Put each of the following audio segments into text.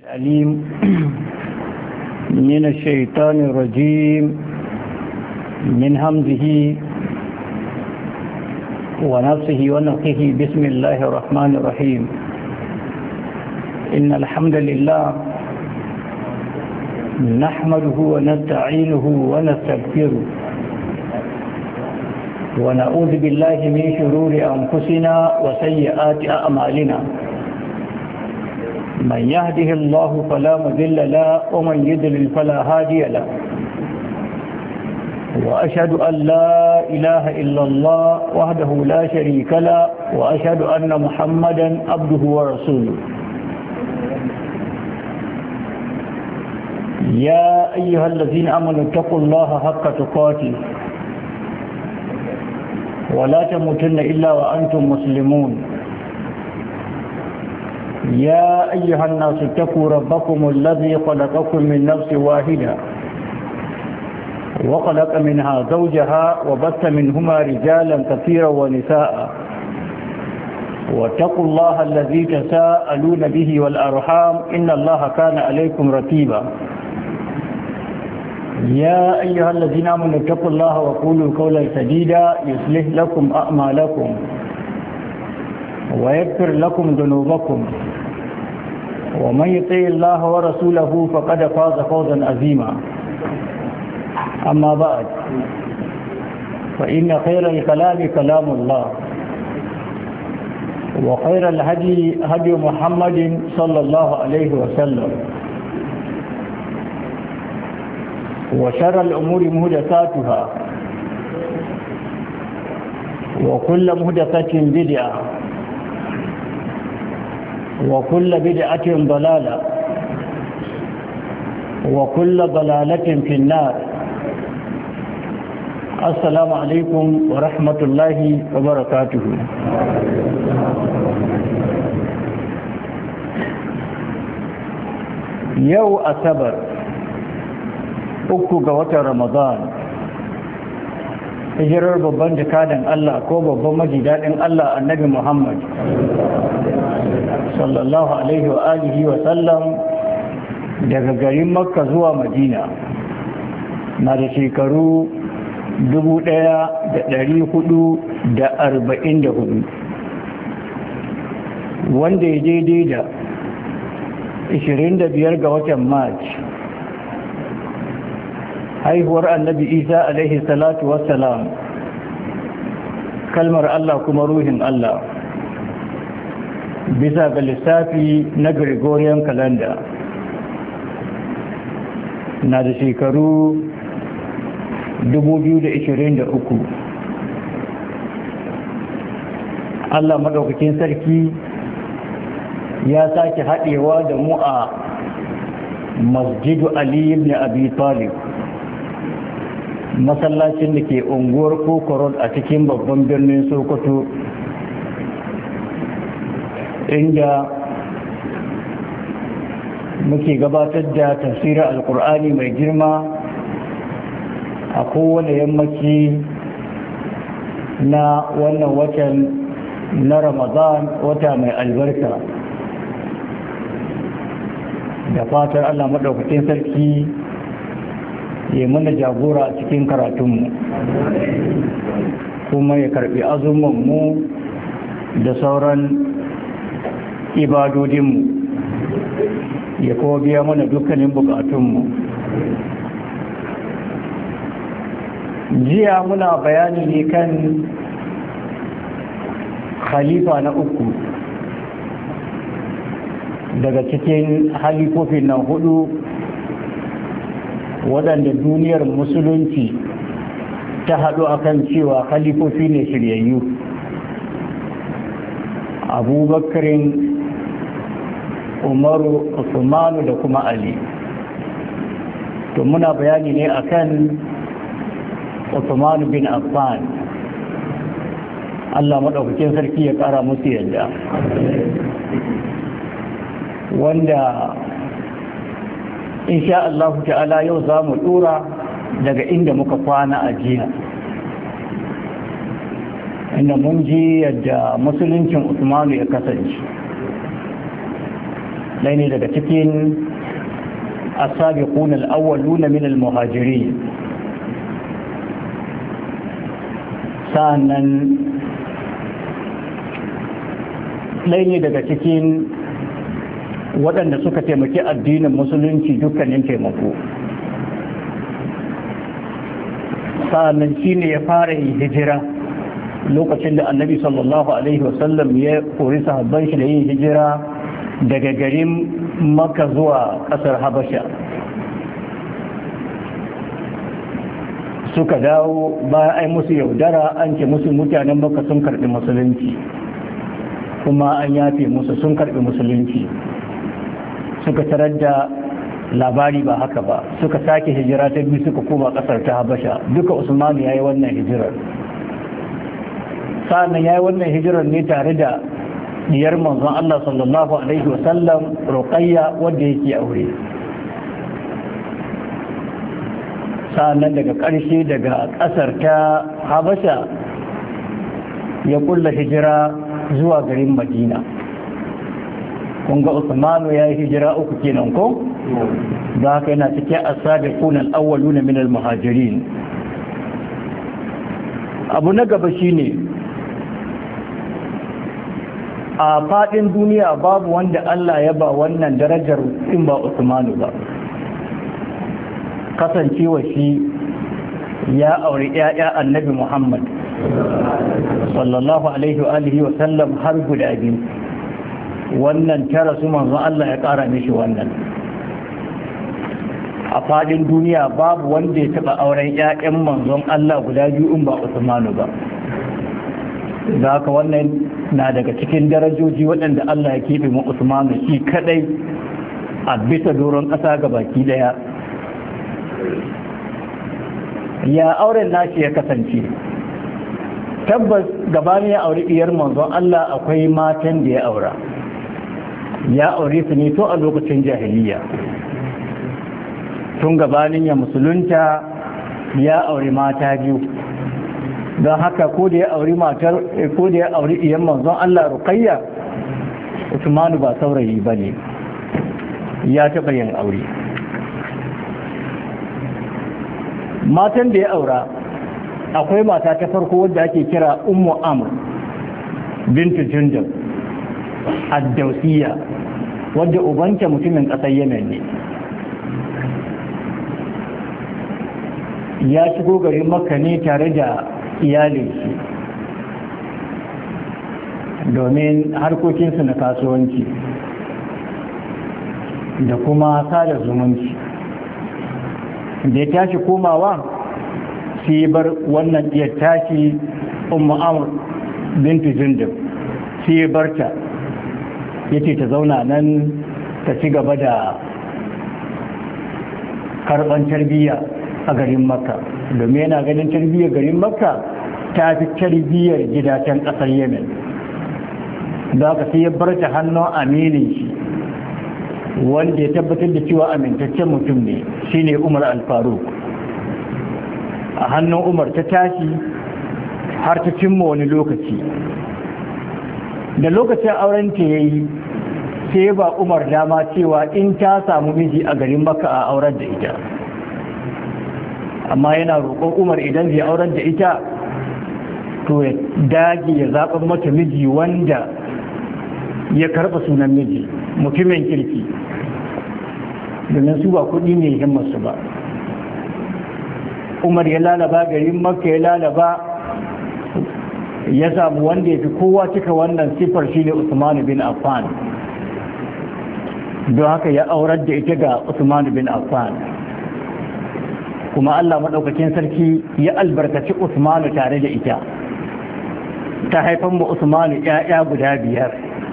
العليم من الشيطان الرجيم من همزه ونفسه ونفخه بسم الله الرحمن الرحيم إن الحمد لله نحمده ونستعينه ونستغفره ونعوذ بالله من شرور أنفسنا وسيئات أعمالنا من يهده الله فلا مضل له ومن يضلل فلا هادي له وأشهد أن لا إله إلا الله وحده لا شريك له وأشهد أن محمدا عبده ورسوله يا أيها الذين آمنوا اتقوا الله حق تقاته ولا تموتن إلا وأنتم مسلمون يا أيها الناس اتقوا ربكم الذي خلقكم من نفس واحدة وخلق منها زوجها وبث منهما رجالا كثيرا ونساء واتقوا الله الذي تساءلون به والأرحام إن الله كان عليكم رقيبا يا أيها الذين آمنوا اتقوا الله وقولوا قولا سديدا يصلح لكم أعمالكم ويغفر لكم ذنوبكم ومن يطع الله ورسوله فقد فاز فوزا عظيما أما بعد فإن خير الكلام كلام الله وخير الهدي هدي محمد صلى الله عليه وسلم وشر الأمور مهدساتها وكل مهدسة بدعة وكل بدعة ضلالة وكل ضلالة في النار. السلام عليكم ورحمة الله وبركاته. يو أسبر uku ga watan Ramadan hijirar babban jakadan Allah ko babban majidadin Allah annabi Muhammad sallallahu alaihi wa alihi wa sallam daga garin Makka zuwa Madina na da shekaru 1444 wanda ya daidai da 25 ga watan March haihuwar annabi Isa alaihi salatu wassalam kalmar Allah kuma ruhin Allah bisa ga lissafi na Gregorian calendar na da shekaru 2023. Allah madaukakin sarki ya sake haɗewa da mu a masjidu Ali ibn Abi Talib, masallacin da ke unguwar kokorod a cikin babban birnin Sokoto, inda muke gabatar da tafsirin alkur'ani mai girma a kowane yammaci na wannan watan na Ramadan, wata mai albarka. Da fatar Allah maɗaukakin sarki ya mana jagora a cikin karatunmu kuma ya karbi azumanmu da sauran ibadodinmu ya kuma biya mana dukkanin bukatunmu. Jiya muna bayani ne kan khalifa na uku daga cikin halifofin nan hudu waɗanda duniyar musulunci ta haɗu akan cewa khalifofi ne shiryayyu: abubakarin, umaru, usmanu da kuma ali. To muna bayani ne akan usmanu bin affan, Allah maɗaukakin sarki ya ƙara musu yadda, wanda insha Allah ta'ala yau za mu dora daga inda muka kwana a jiya, inda mun ji yadda musuluncin Usmanu ya kasance. ɗaya ne daga cikin as-sabiqun al-awwaluna min al-muhajirin. sa'annan ɗaya ne daga cikin waɗanda suka taimaki addinin musulunci dukkanin taimako. sa'annan shi ne ya fara yin hijira lokacin da annabi sallallahu alaihi wasallam ya kori sahabban shi da yin hijira daga garin Makka zuwa ƙasar Habasha. Suka dawo bayan ai musu yaudara, an ce musu mutanen Makka sun karɓi musulunci kuma an yafe musu sun karɓi musulunci. Suka tarar da labari ba haka ba, suka sake hijira ta biyu suka koma ƙasar ta Habasha. Duka Usmanu ya yi wannan hijirar. Sa'annan ya yi wannan hijirar ne tare da diyar manzon Allah sallallahu alaihi wasallam Ruqayya wanda yake aure. Sa'annan daga ƙarshe daga ƙasar ta Habasha ya kulla hijira zuwa garin Madina. Kun ga Usmanu ya yi hijira uku kenan ko? Da haka yana cikin as-sabiqun al-awwaluna min al-muhajirin. Abu na gaba shine a fadin duniya babu wanda Allah ya ba wannan darajar in ba Usmanu ba. Kasancewa shi ya aure ƴaƴa Annabi Muhammad sallallahu alaihi wa alihi wa sallam har guda biyu. Wannan tara su manzon Allah ya ƙara mishi wannan. A fadin duniya babu wanda ya taɓa auren ƴaƴan manzon Allah guda biyu in ba Usmanu ba. Da haka wannan na daga cikin darajoji waɗanda Allah ya keɓe ma Usmanu shi kadai a bisa doron ƙasa ga baki daya. Ya auren nashi ya kasance, tabbas gabanin ya auri diyar manzon Allah akwai matan da ya aura. Ya aure su ne to a lokacin jahiliya. Tun gabanin ya musulunta ya auri mata biyu. Don haka ko da ya auri iyan manzon Allah Ruqayya, Usmanu ba saurayi bane, ya taɓa yin aure. Matan da ya aura akwai mata ta farko wadda ake kira Ummu Amr bintu Jundub ad-Dawsiyya, wadda ubanta mutumin ƙasar Yemen ne. Ya shigo garin Makka ne tare da iyalin shi domin harkokinsu na kasuwanci da kuma sada zumunci. Da ya tashi komawa sai bar wannan iya tashi Ummu Amr bintu Jundub, sai ya barta yace ta zauna nan ta ci gaba da karban tarbiyya a garin Makka, domin yana ganin tarbiyyar garin Makka ta fi tarbiyyar gidajen ƙasar Yemen. Da haka sai ya bar ta hannun aminin shi wanda ya tabbatar da cewa amintaccen mutum ne, shine Umar al-Faruq. A hannun Umar ta tashi har ta cimma wani lokaci. Da lokacin auren ta yayi sai ba Umar dama cewa in ta samu miji a garin Makka a aurar da ita. Amma yana roƙon Umar idan zai aurar da ita to ya dage ya zaɓa mata miji wanda ya karɓa sunan miji, mutumin kirki, domin su ba kuɗi ne himmarsu ba. Umar ya lalaba garin Makka, ya lalaba ya samu wanda ya fi kowa cika wannan siffar shine Usman bin Affan. Don haka ya aurar da ita ga Usman bin Affan. Kuma Allah maɗaukakin sarki ya albarkaci Usmanu tare da ita, ta haifan ba Usmanu ‘ya'ya guda 5.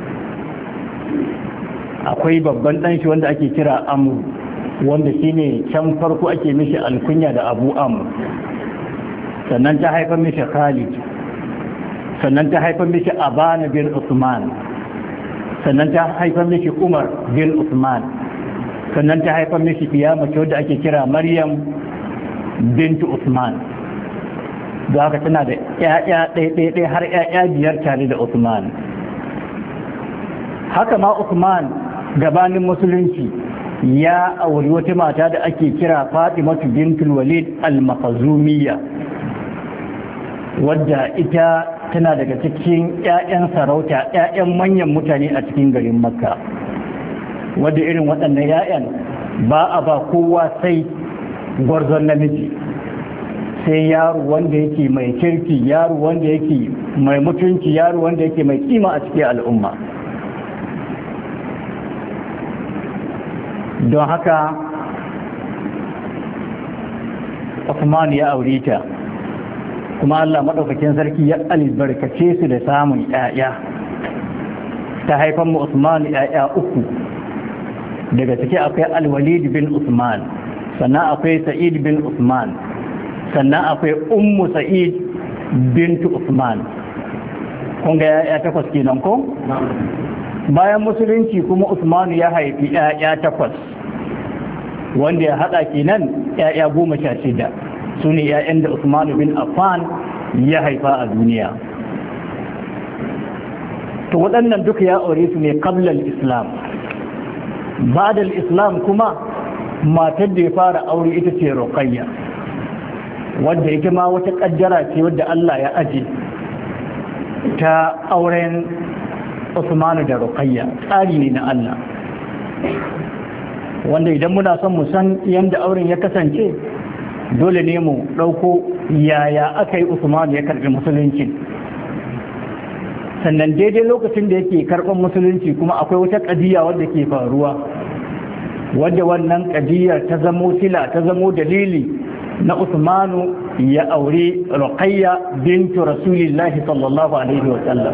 Akwai babban ɗanshi wanda ake kira Amr, wanda shi ne can farko ake mishi alkunya da Abu Amr. Sannan ta haifan mishi Khalid, sannan ta haifan mishi Abana bin Usman, sannan ta haifan mishi Umar bin Usman, sannan ta haifan mishi mace wadda ake kira Maryam bintu Usman. Da haka tana da ‘ya'ya ɗaya har ‘ya'ya 5 tare da Usman. Haka ma Usman gabanin musulunci ya auri wata mata da ake kira Fatimatu bintul Walid al-Makhzumiyya, wadda ita tana daga cikin 'ya'yan sarauta, 'ya'yan manyan mutane a cikin garin Makka, wadda irin waɗannan 'ya'yan ba a ba kowa sai gwarzon namiji, sai yaro wanda yake mai kirki, yaro wanda yake mai mutunci, yaro wanda yake mai kima a cikin al'umma. don haka Uthman ya aure ta, kuma Allah madaukakin sarki ya albarkace su da samun ƴaƴa, ta haifan mu Uthman ƴaƴa uku, daga ciki akwai Al-Walid bin Uthman, sannan akwai Sa'id bin Uthman, sannan akwai Ummu Sa'id bintu Uthman. kun ga ƴaƴa takwas kenan ko? Bayan musulunci kuma Uthman ya haifi ƴaƴa takwas, wanda ya haɗa kenan ƴaƴa 16, su ne ƴaƴan da Uthman bin Affan ya haifa a duniya. To waɗannan duka ya aure su ne qabla al-Islam. Ba'da al-Islam kuma matar da ya fara aure ita ce Ruqayya, wadda ita ma wata kaddara ce wadda Allah ya aje ta auren Usmanu da Ruqayya, tsari ne na Allah, wanda idan muna son mu san yadda auren ya kasance dole ne mu ɗauko yaya aka yi Usmanu ya karɓi musulunci. Sannan daidai lokacin da yake karɓar musulunci kuma akwai wata ƙadiyya wadda ke faruwa, wadda wannan ƙadiyyar ta zamo sila, ta zamo dalili na Usmanu ya aure Ruqayya bintu Rasulillahi sallallahu alaihi wa sallam.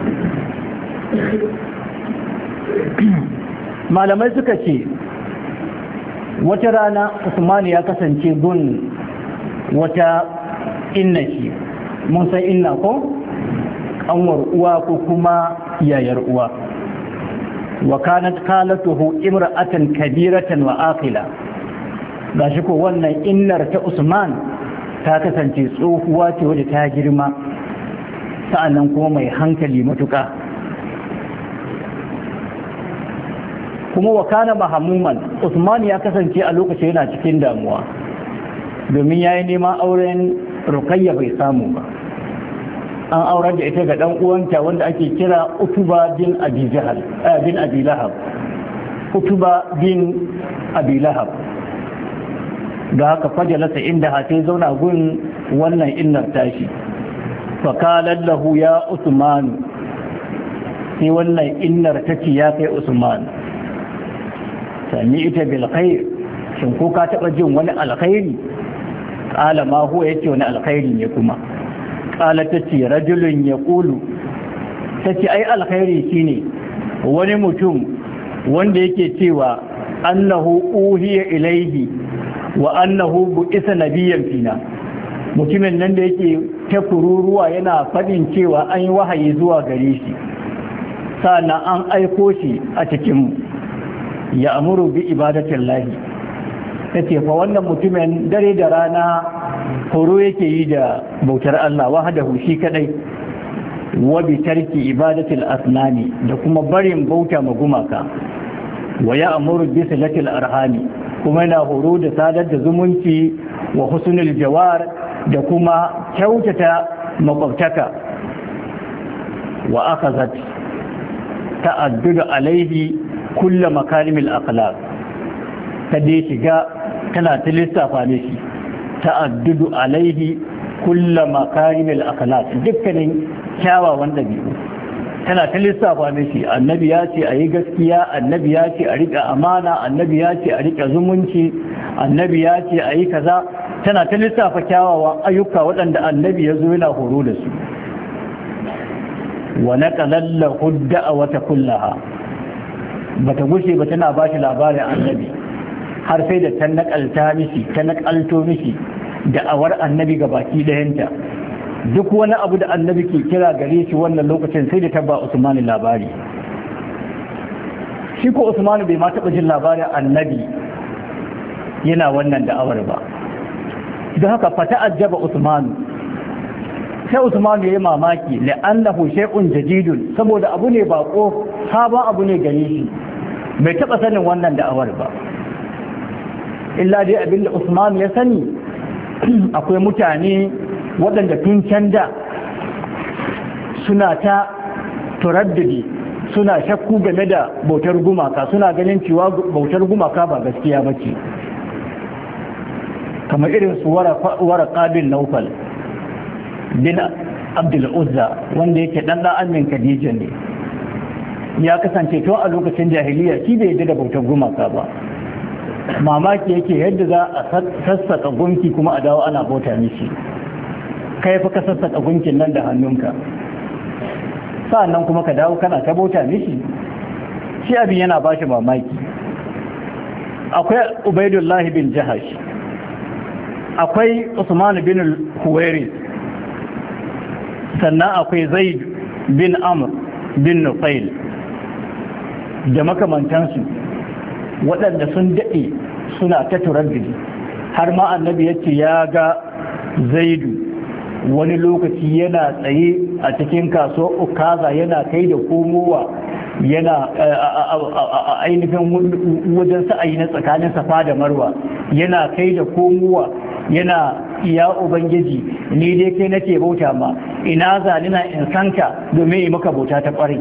Malamai suka ce wata rana Usman ya kasance gun wata innashi, mun san inna ko kanwar uwa ko kuma yayar uwa, wa kanat khalatuhu imra'atan kabiratan wa aqila. Gashi ko wannan innar ta Usman ta kasance tsohuwa ce wadda ta girma, sa'annan kuma mai hankali matuƙa. Kuma wa kana mahamuman, Usman ya kasance a lokacin yana cikin damuwa, domin yayi neman auren Ruqayya bai samu ba. An aurar da ita ga dan uwanta wanda ake kira Utuba bin Abi Lahab. Utuba bin Abi Lahab. Da haka fajalasa inda sai zauna gun wannan innar tashi. Fa qala lahu ya Usman, sai wannan innar tace ya kai Usman, sami ita bil khair, shin ko ka taba jin wani alkhairi? Qala ma huwa, yace wani alkhairi ne kuma? Qala tace rajulun yaqulu, tace ai alkhairi shine wani mutum wanda yake cewa annahu uhiya ilaihi wa annahu bu'isa nabiyyan fina. Mutumin nan da yake ta kururuwa yana fadin cewa an yi wahayi zuwa gare shi, sannan an aiko shi a cikin mu, ya amuru bi ibadatin lahi. Ta ce fa wannan mutumin dare da rana horo yake yi da bautar Allah wahdahu shi kadai, wa bi tarki ibadatil asnami, da kuma barin bauta ma gumaka, wa ya amuru bi silatil arhami, kuma yana horo da sadar da zumunci, wa husnul jawar, da kuma kyautata makwabtaka, wa akhazat ta'addudu alaihi kulla makarimil akhlaq. Ta dai shiga tana ta lissafa ne shi, ta'addudu alaihi kulla makarimil akhlaq, dukkanin kyawawan dabi'u tana ta lissafa ne shi. Annabi ya ce a yi gaskiya, annabi ya ce a riƙa amana, annabi ya ce a riƙa zumunci, annabi ya ce a yi kaza. Tana ta lissafa kyawawan ayyuka waɗanda annabi ya zo yana horo da su. Wa naqalallahu ad-da'wata kullaha, bata gushe ba tana ba shi labarin annabi, har sai da ta nakalto mishi da'awar annabi ga baki ɗayanta. Duk wani abu da annabi ke kira gare shi wannan lokacin sai da ta ba Usman labari. Shi ko Usman bai ma taɓa jin labarin annabi yana wannan da'awar ba. Don haka fata ajaba Usman, sai Usman ya yi mamaki, la'annahu shay'un jadidun, saboda abu ne bako, sabon abu ne gare shi. bai taɓa sanin wannan da'awar ba, illa dai abinda Usman ya sani akwai mutane waɗanda tun can da suna ta turaddudi, suna shakku game da bautar gumaka, suna ganin cewa bautar gumaka ba gaskiya ba ce, kamar irin su Waraka bin Naufal bin Abdul Uzza wanda yake dan amin Khadija ne, ya kasance tun a lokacin jahiliya shi bai yadda da bautar gumaka ba, mamaki yake yadda za a sassaka gunki kuma a dawo ana bauta mishi, kai fa ka sassaka gunkin nan da hannunka sa'annan kuma ka dawo kana ta bauta mishi, shi abin yana ba shi mamaki. Akwai Ubaidullahi bin Jahash, akwai Usman bin Huwairis, sannan akwai Zaid bin Amr bin Nufail da makamantansu waɗanda sun daɗe suna ta turaddudi, har ma annabi yace ya ga Zaidu wani lokaci yana tsaye a cikin kasuwar Ukaza yana kai da komowa, yana ainihin wajen sa'ayi na tsakanin Safa da Marwa, yana kai da komowa, yana ya Ubangiji ni dai kai nake bauta ma, ina zalina in sanka domin yi maka bauta ta ƙwarai.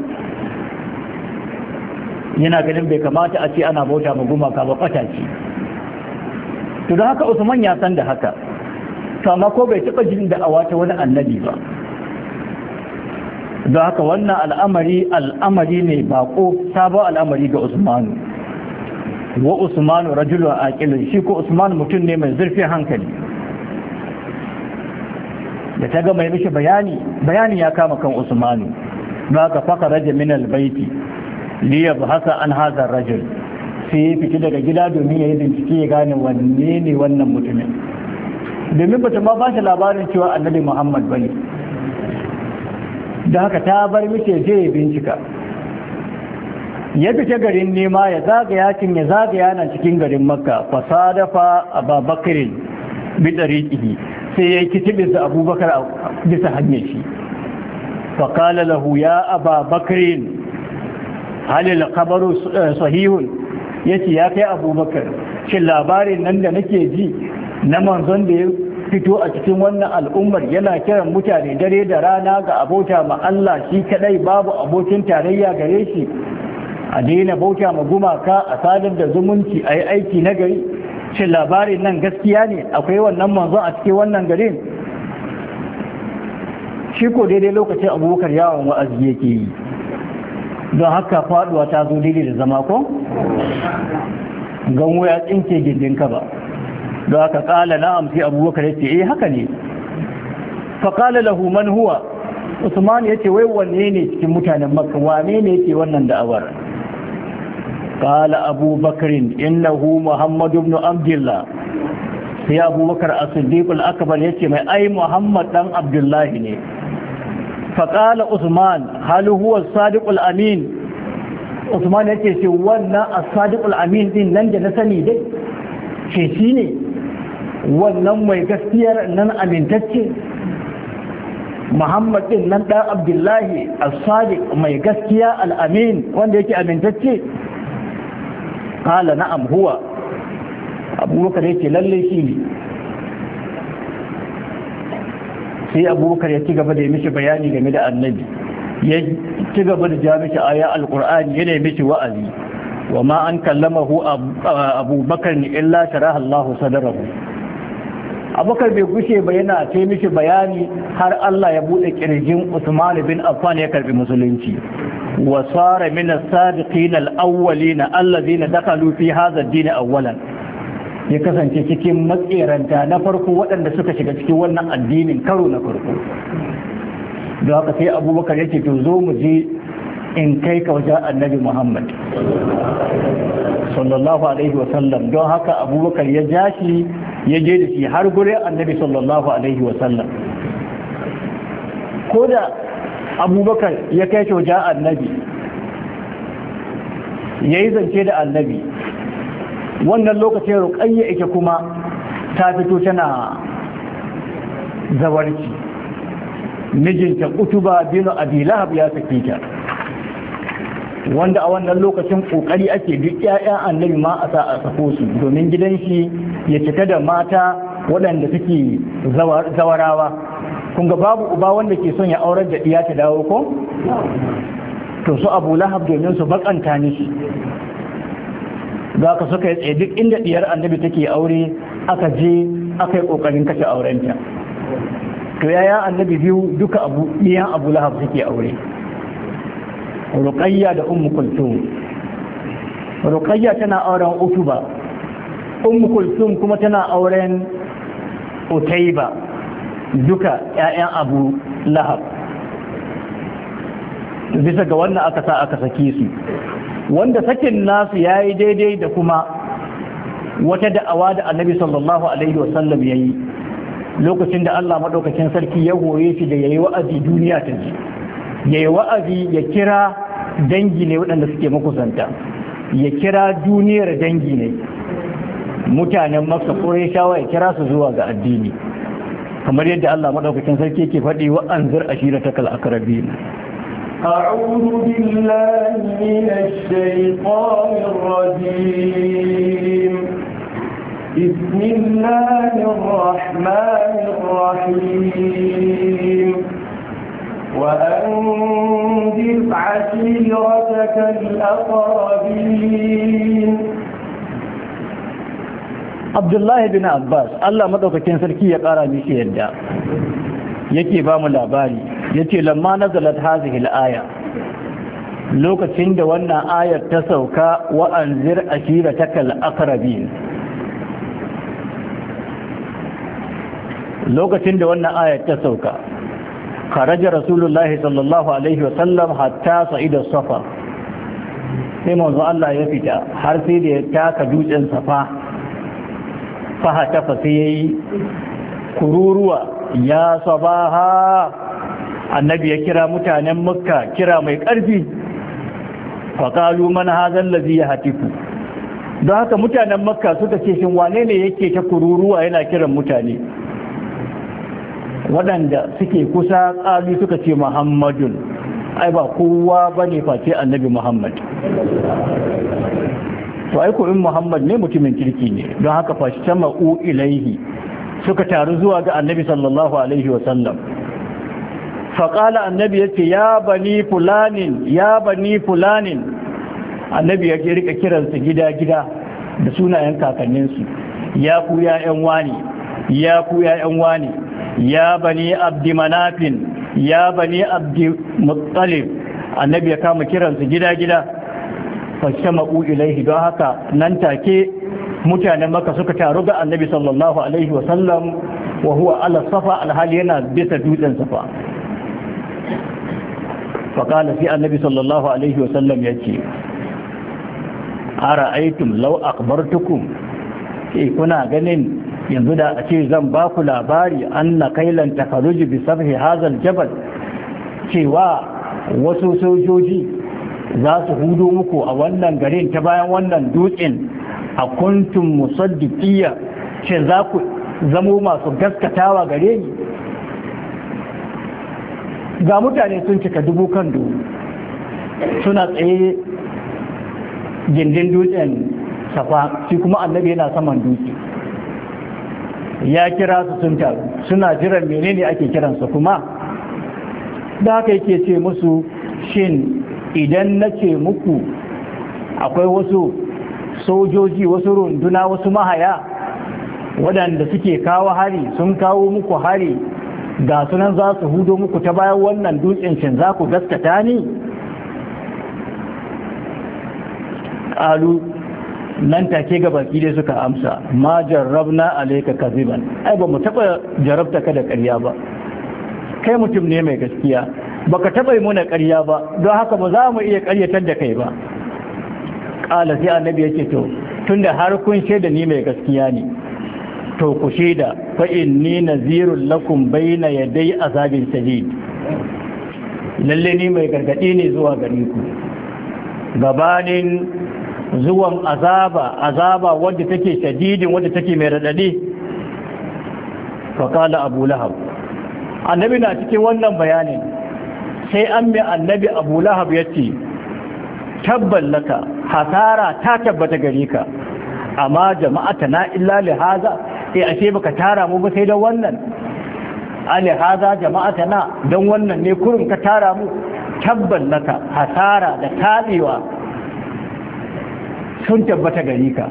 Yana ganin bai kamata a ce ana bauta ma gumaka ba, ɓata ce. To da haka Usman ya san da haka, amma ko bai taɓa jin da'awa ta wani annabi ba. Don haka wannan al'amari ne bako, sabon al'amari ga Usmanu. Wa Usmanu rajulun aqilun, shi ko Usman mutum ne mai zurfin hankali. Da ta ga mai mishi bayani ya kama kan Usmanu. Ba ka faka raja min albaiti li yabhasa an hadha ar-rajul, sai ya fita daga gida domin ya yi bincike ya gane wanne ne wannan mutumin, domin bata ma ba shi labarin cewa annabi Muhammad bane. Da haka ta bar mishi je ya bincika, ya fita garin nema ya zagaya nan cikin garin Makka, fasadafa Abubakar bi tariqihi, sai ya kitibin da Abubakar bisa hanyar shi. Faqala lahu ya Abubakar hal al-khabaru sahihun, yace ya kai Abubakar, shin labarin nan da nake ji na manzon da ya fito a cikin wannan al'ummar yana kiran mutane dare da rana ga abota ma Allah shi kadai babu abokin tarayya gare shi, a daina bauta ma gumaka, a sadar da zumunci, a yi aiki na gari, shin labarin nan gaskiya ne, akwai wannan manzon a cikin wannan garin? Shi ko daidai lokacin Abubakar yawon wa'azi yake yi, don haka faduwa ta zo daidai da zama ko ganwo ya tsinke gindinka ba. Don haka kala na'am, sai Abubakar ya ce haka ne. Fa kala lahu man huwa, Usman ya ce wai wanne ne cikin mutanen Makka, wane ne yake wannan da'awar? Kala Abubakar innahu Muhammad ibn Abdullah, sai Abubakar as-Siddiq al-Akbar ya ce mai ai Muhammad dan Abdullahi ne. Faƙala Usman hal huwa as-Sadiq al-Amin, Usman ya ce wannan as-Sadiq al-Amin din nan da na sani dai ce shi ne wannan mai gaskiyar nan amintacce, Muhammad din nan dan Abdullahi as-Sadiq mai gaskiya al-Amin wanda yake amintacce? Kala na'am huwa, Abubakar yake lalle shi ne. Sai Abubakar ya ci gaba da yi mishi bayani game da annabi, ya ci gaba da ja mishi aya al-Qur'ani, yana mishi wa'azi. Wa ma an kallamahu Abubakar ni illa sharaha Allah sadrahu. Abubakar bai gushe ba yana ce mishi bayani har Allah ya bude kirjin Usman bin Affan ya karbi musulunci. Wa sara min as-sadiqin al-awwalin alladhina dakhalu fi hadha ad-din awwalan, ya kasance cikin matseranta na farko waɗanda suka shiga cikin wannan addinin karo na farko. Don haka sai Abubakar yake to zo mu je in kai ka wajen annabi Muhammad sallallahu alaihi wasallam. Don haka Abubakar ya ja shi ya je da shi har gurin annabi sallallahu alaihi wasallam. Ko da Abubakar ya kai shi wajen annabi ya yi zance da annabi, wannan lokacin Ruqayya ita kuma ta fito tana zawarci, mijinta Utuba bin Abi Lahab ya sake ta. wanda a wannan lokacin kokari ake duk ƴaƴan annabi ma a sa a sako su domin gidan shi ya cika da mata waɗanda suke zawarawa. kun ga babu uba wanda ke son ya aurar da ɗiya ta dawo ko to su Abu Lahab domin su bakanta nishi za ka suka yi tsaye duk inda ɗiyar annabi take aure aka je aka yi ƙoƙarin kashe aurenta. to yaya annabi biyu duka ɗiyan Abu Lahab suke aure, Ruqayya da Ummu Kulthum. Ruqayya tana auren Utuba, Ummu Kulthum kuma tana auren Utayba, duka ƴaƴan Abu Lahab. bisa ga wannan aka sa aka sake su, wanda sakin nasu yayi daidai da kuma wata da'awa da Annabi sallallahu alaihi wasallam yayi lokacin da Allah madaukakin sarki ya goye shi da yayi wa'azi duniya ta ji, yayi wa'azi ya kira dangi ne waɗanda suke makusanta, ya kira duniyar dangi ne mutanen Makka Qurayshawa ya kira su zuwa ga addini, kamar yadda Allah madaukakin sarki yake faɗi wa anzir ashiratakal aqrabin. أعوذ بالله من الشيطان الرجيم. بسم الله الرحمن الرحيم. وأنذر عشيرتك الأقربين. Abdullahi bin Abbas Allah madaukakin sarki ya ƙara mishi yadda yake ba mu labari, yace lamma nazalat hazihi al-aya, lokacin da wannan ayar ta sauka wa anzir ashiratakal aqrabin, lokacin da wannan ayar ta sauka kharaja rasulullahi sallallahu alaihi wasallam hatta sa'ida safa, sai manzo Allah ya fita har sai da ya taka dutsen safa, fa tafa sai yayi kururuwa ya sabaha, annabi ya kira mutanen Makka kira mai ƙarfi, faƙalu man hazan lazi ya hatifu. Don haka mutanen Makka suka ce shin wane ne yake ta kururuwa yana kiran mutane, waɗanda suke kusa ƙalu suka ce Muhammadun, ai ba kowa ba ne face annabi Muhammad. To aiko in Muhammad ne mutumin kirki ne, don haka fashe ma'u ilaihi suka taru zuwa ga annabi sallallahu alaihi wasallam. faƙala annabi ya ce ya bani fulanin, ya bani fulanin, annabi ya rika kiransu gida-gida da sunayen kakanninsu, ya ku ya'yan wani, ya ku ya'yan wani, ya bani abdi manafin, ya bani abdi muttalib, annabi ya kama kiransu gida-gida, fashe ma'u ilaihi. don haka nan take mutanen Makka suka taru ga annabi sallallahu alaihi wasallam wa huwa ala safa, alhali yana bisa dutsen safa. faƙala fi annabi sallallahu alaihi wasallam ya ce ara aitum lau akbartukum, kuna ganin yanzu da a ce zan ba ku labari an na kailan takaruji bi sabhi hazal jabal, cewa wasu sojoji za su hudo muku a wannan garin ta bayan wannan dutsen, a kuntum musaddiqiyya, shin za ku zamo masu gaskatawa gare ni? Ga mutane sun cika dubu kan dubu suna tsaye gindin dutsen safa, shi kuma annabi yana saman dutse ya kira su sun taru suna jiran menene ake kiransu. Kuma da haka yake ce musu shin idan na ce muku akwai wasu sojoji, wasu runduna, wasu mahaya waɗanda suke kawo hari, sun kawo muku hari, ga sunan za su hudo muku ta bayan wannan dutsen, shin za ku gaskata ni? ƙalu nan take ga baki dai suka amsa ma jarrabna alayka kaziban, ai ba mu taɓa jarabta ka da ƙarya ba, kai mutum ne mai gaskiya, baka taɓa yi muna ƙarya ba, don haka ba za mu iya ƙaryatar da kai ba. Ƙala sai annabi yake to tunda har kun shaida ni mai gaskiya ne, to ku shaida fa inni nazirul lakum bayna yaday azabin shadid, lalle ni mai gargadi ne zuwa gare ku gabanin zuwan azaba wadda take shadidin, wadda take mai radadi. fa qala Abu Lahab, annabi na cikin wannan bayanin sai an mai annabi Abu Lahab yace tabban laka hasara ta tabbata gare ka amma jama'ata na illa li haza ashe baka tara mu ba sai da wannan ali haza jama'ata na dan wannan ne kurin ka tara mu tabban laka hasara da tabewa sun tabbata gare ka.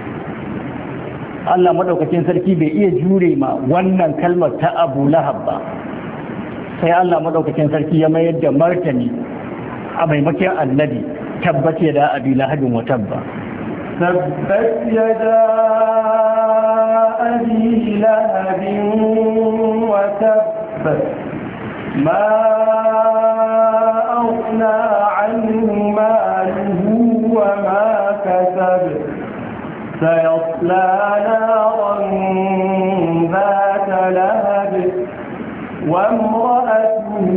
Allah madaukakin sarki bai iya jure ma wannan kalmar ta Abu Lahab ba, sai Allah madaukakin sarki ya mayar da martani a maimakon annabi tabbace da Abi Lahabin wa tabba. tabbat yada abi lahabin wa tabba ma aghna anhu maluhu wa ma kasab sayasla naran ذات لهب وامرأته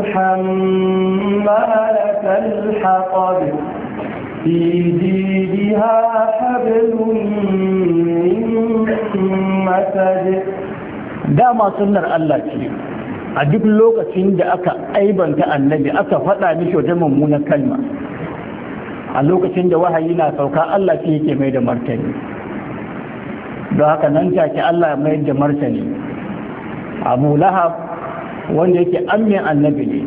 حمالة الحطب في جيدها حبل من مسد. dama sunnar Allah ce a duk lokacin da aka aibanta annabi aka faɗa mishi wata mummunar kalma, a lokacin da wahayi na sauka Allah ce yake mai da martani. don haka nan take Allah ya mai da martani. Abu Lahab wanda yake amin annabi ne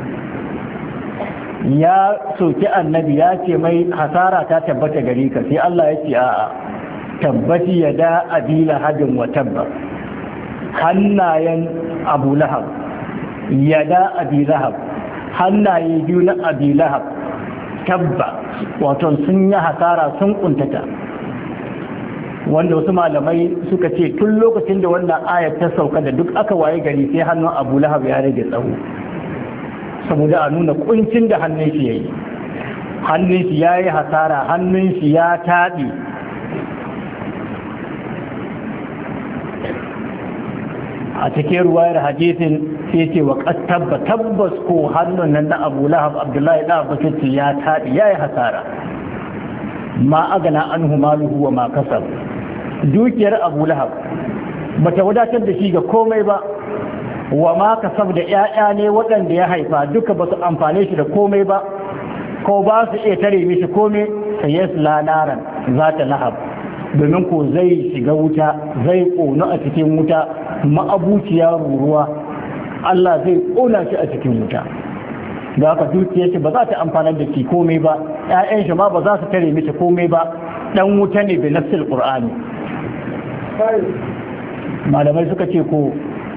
ya soki annabi ya ce mai hasara ta tabbata gare ka, sai Allah ya ce a'a tabbati ya da abi lahabin wa tabba. Hannayen Abu Lahab ya da abi lahab, hannaye biyu na abi lahab tabba, wato sun yi hasara sun kuntata. Wanda wasu malamai suka ce tun lokacin da wannan ayat ta sauka da duk aka waye gari sai hannun Abu Lahab ya rage tsawo, saboda a nuna kuncin da hannun shi yayi. Hannun shi yayi hasara, hannun shi ya taɗi. A cikin ruwayar hadisin sai ce wa tabbas ko hannun nan na Abu Lahab Abdullahi da Abu ce ya taɗi yayi hasara. Ma agana anhu maluhu wa ma kasab. Dukiyar Abu Lahab bata wadatar da shi ga komai ba, wa ma kasab da ƴaƴa ne waɗanda ya haifa duka ba su amfane shi da komai ba, ko ba su iya tare mishi komai. Sai yasla naran zata lahab, domin ko zai shiga wuta, zai ƙonu a cikin wuta ma'abuciya ruruwa. Allah zai ƙona shi a cikin wuta. Da haka dukiyar shi ba za ta amfanar da shi komai ba, ƴaƴan shi ma ba za su tare mishi komai ba, dan wuta ne bi nafsil qur'ani. Malamai suka ce ko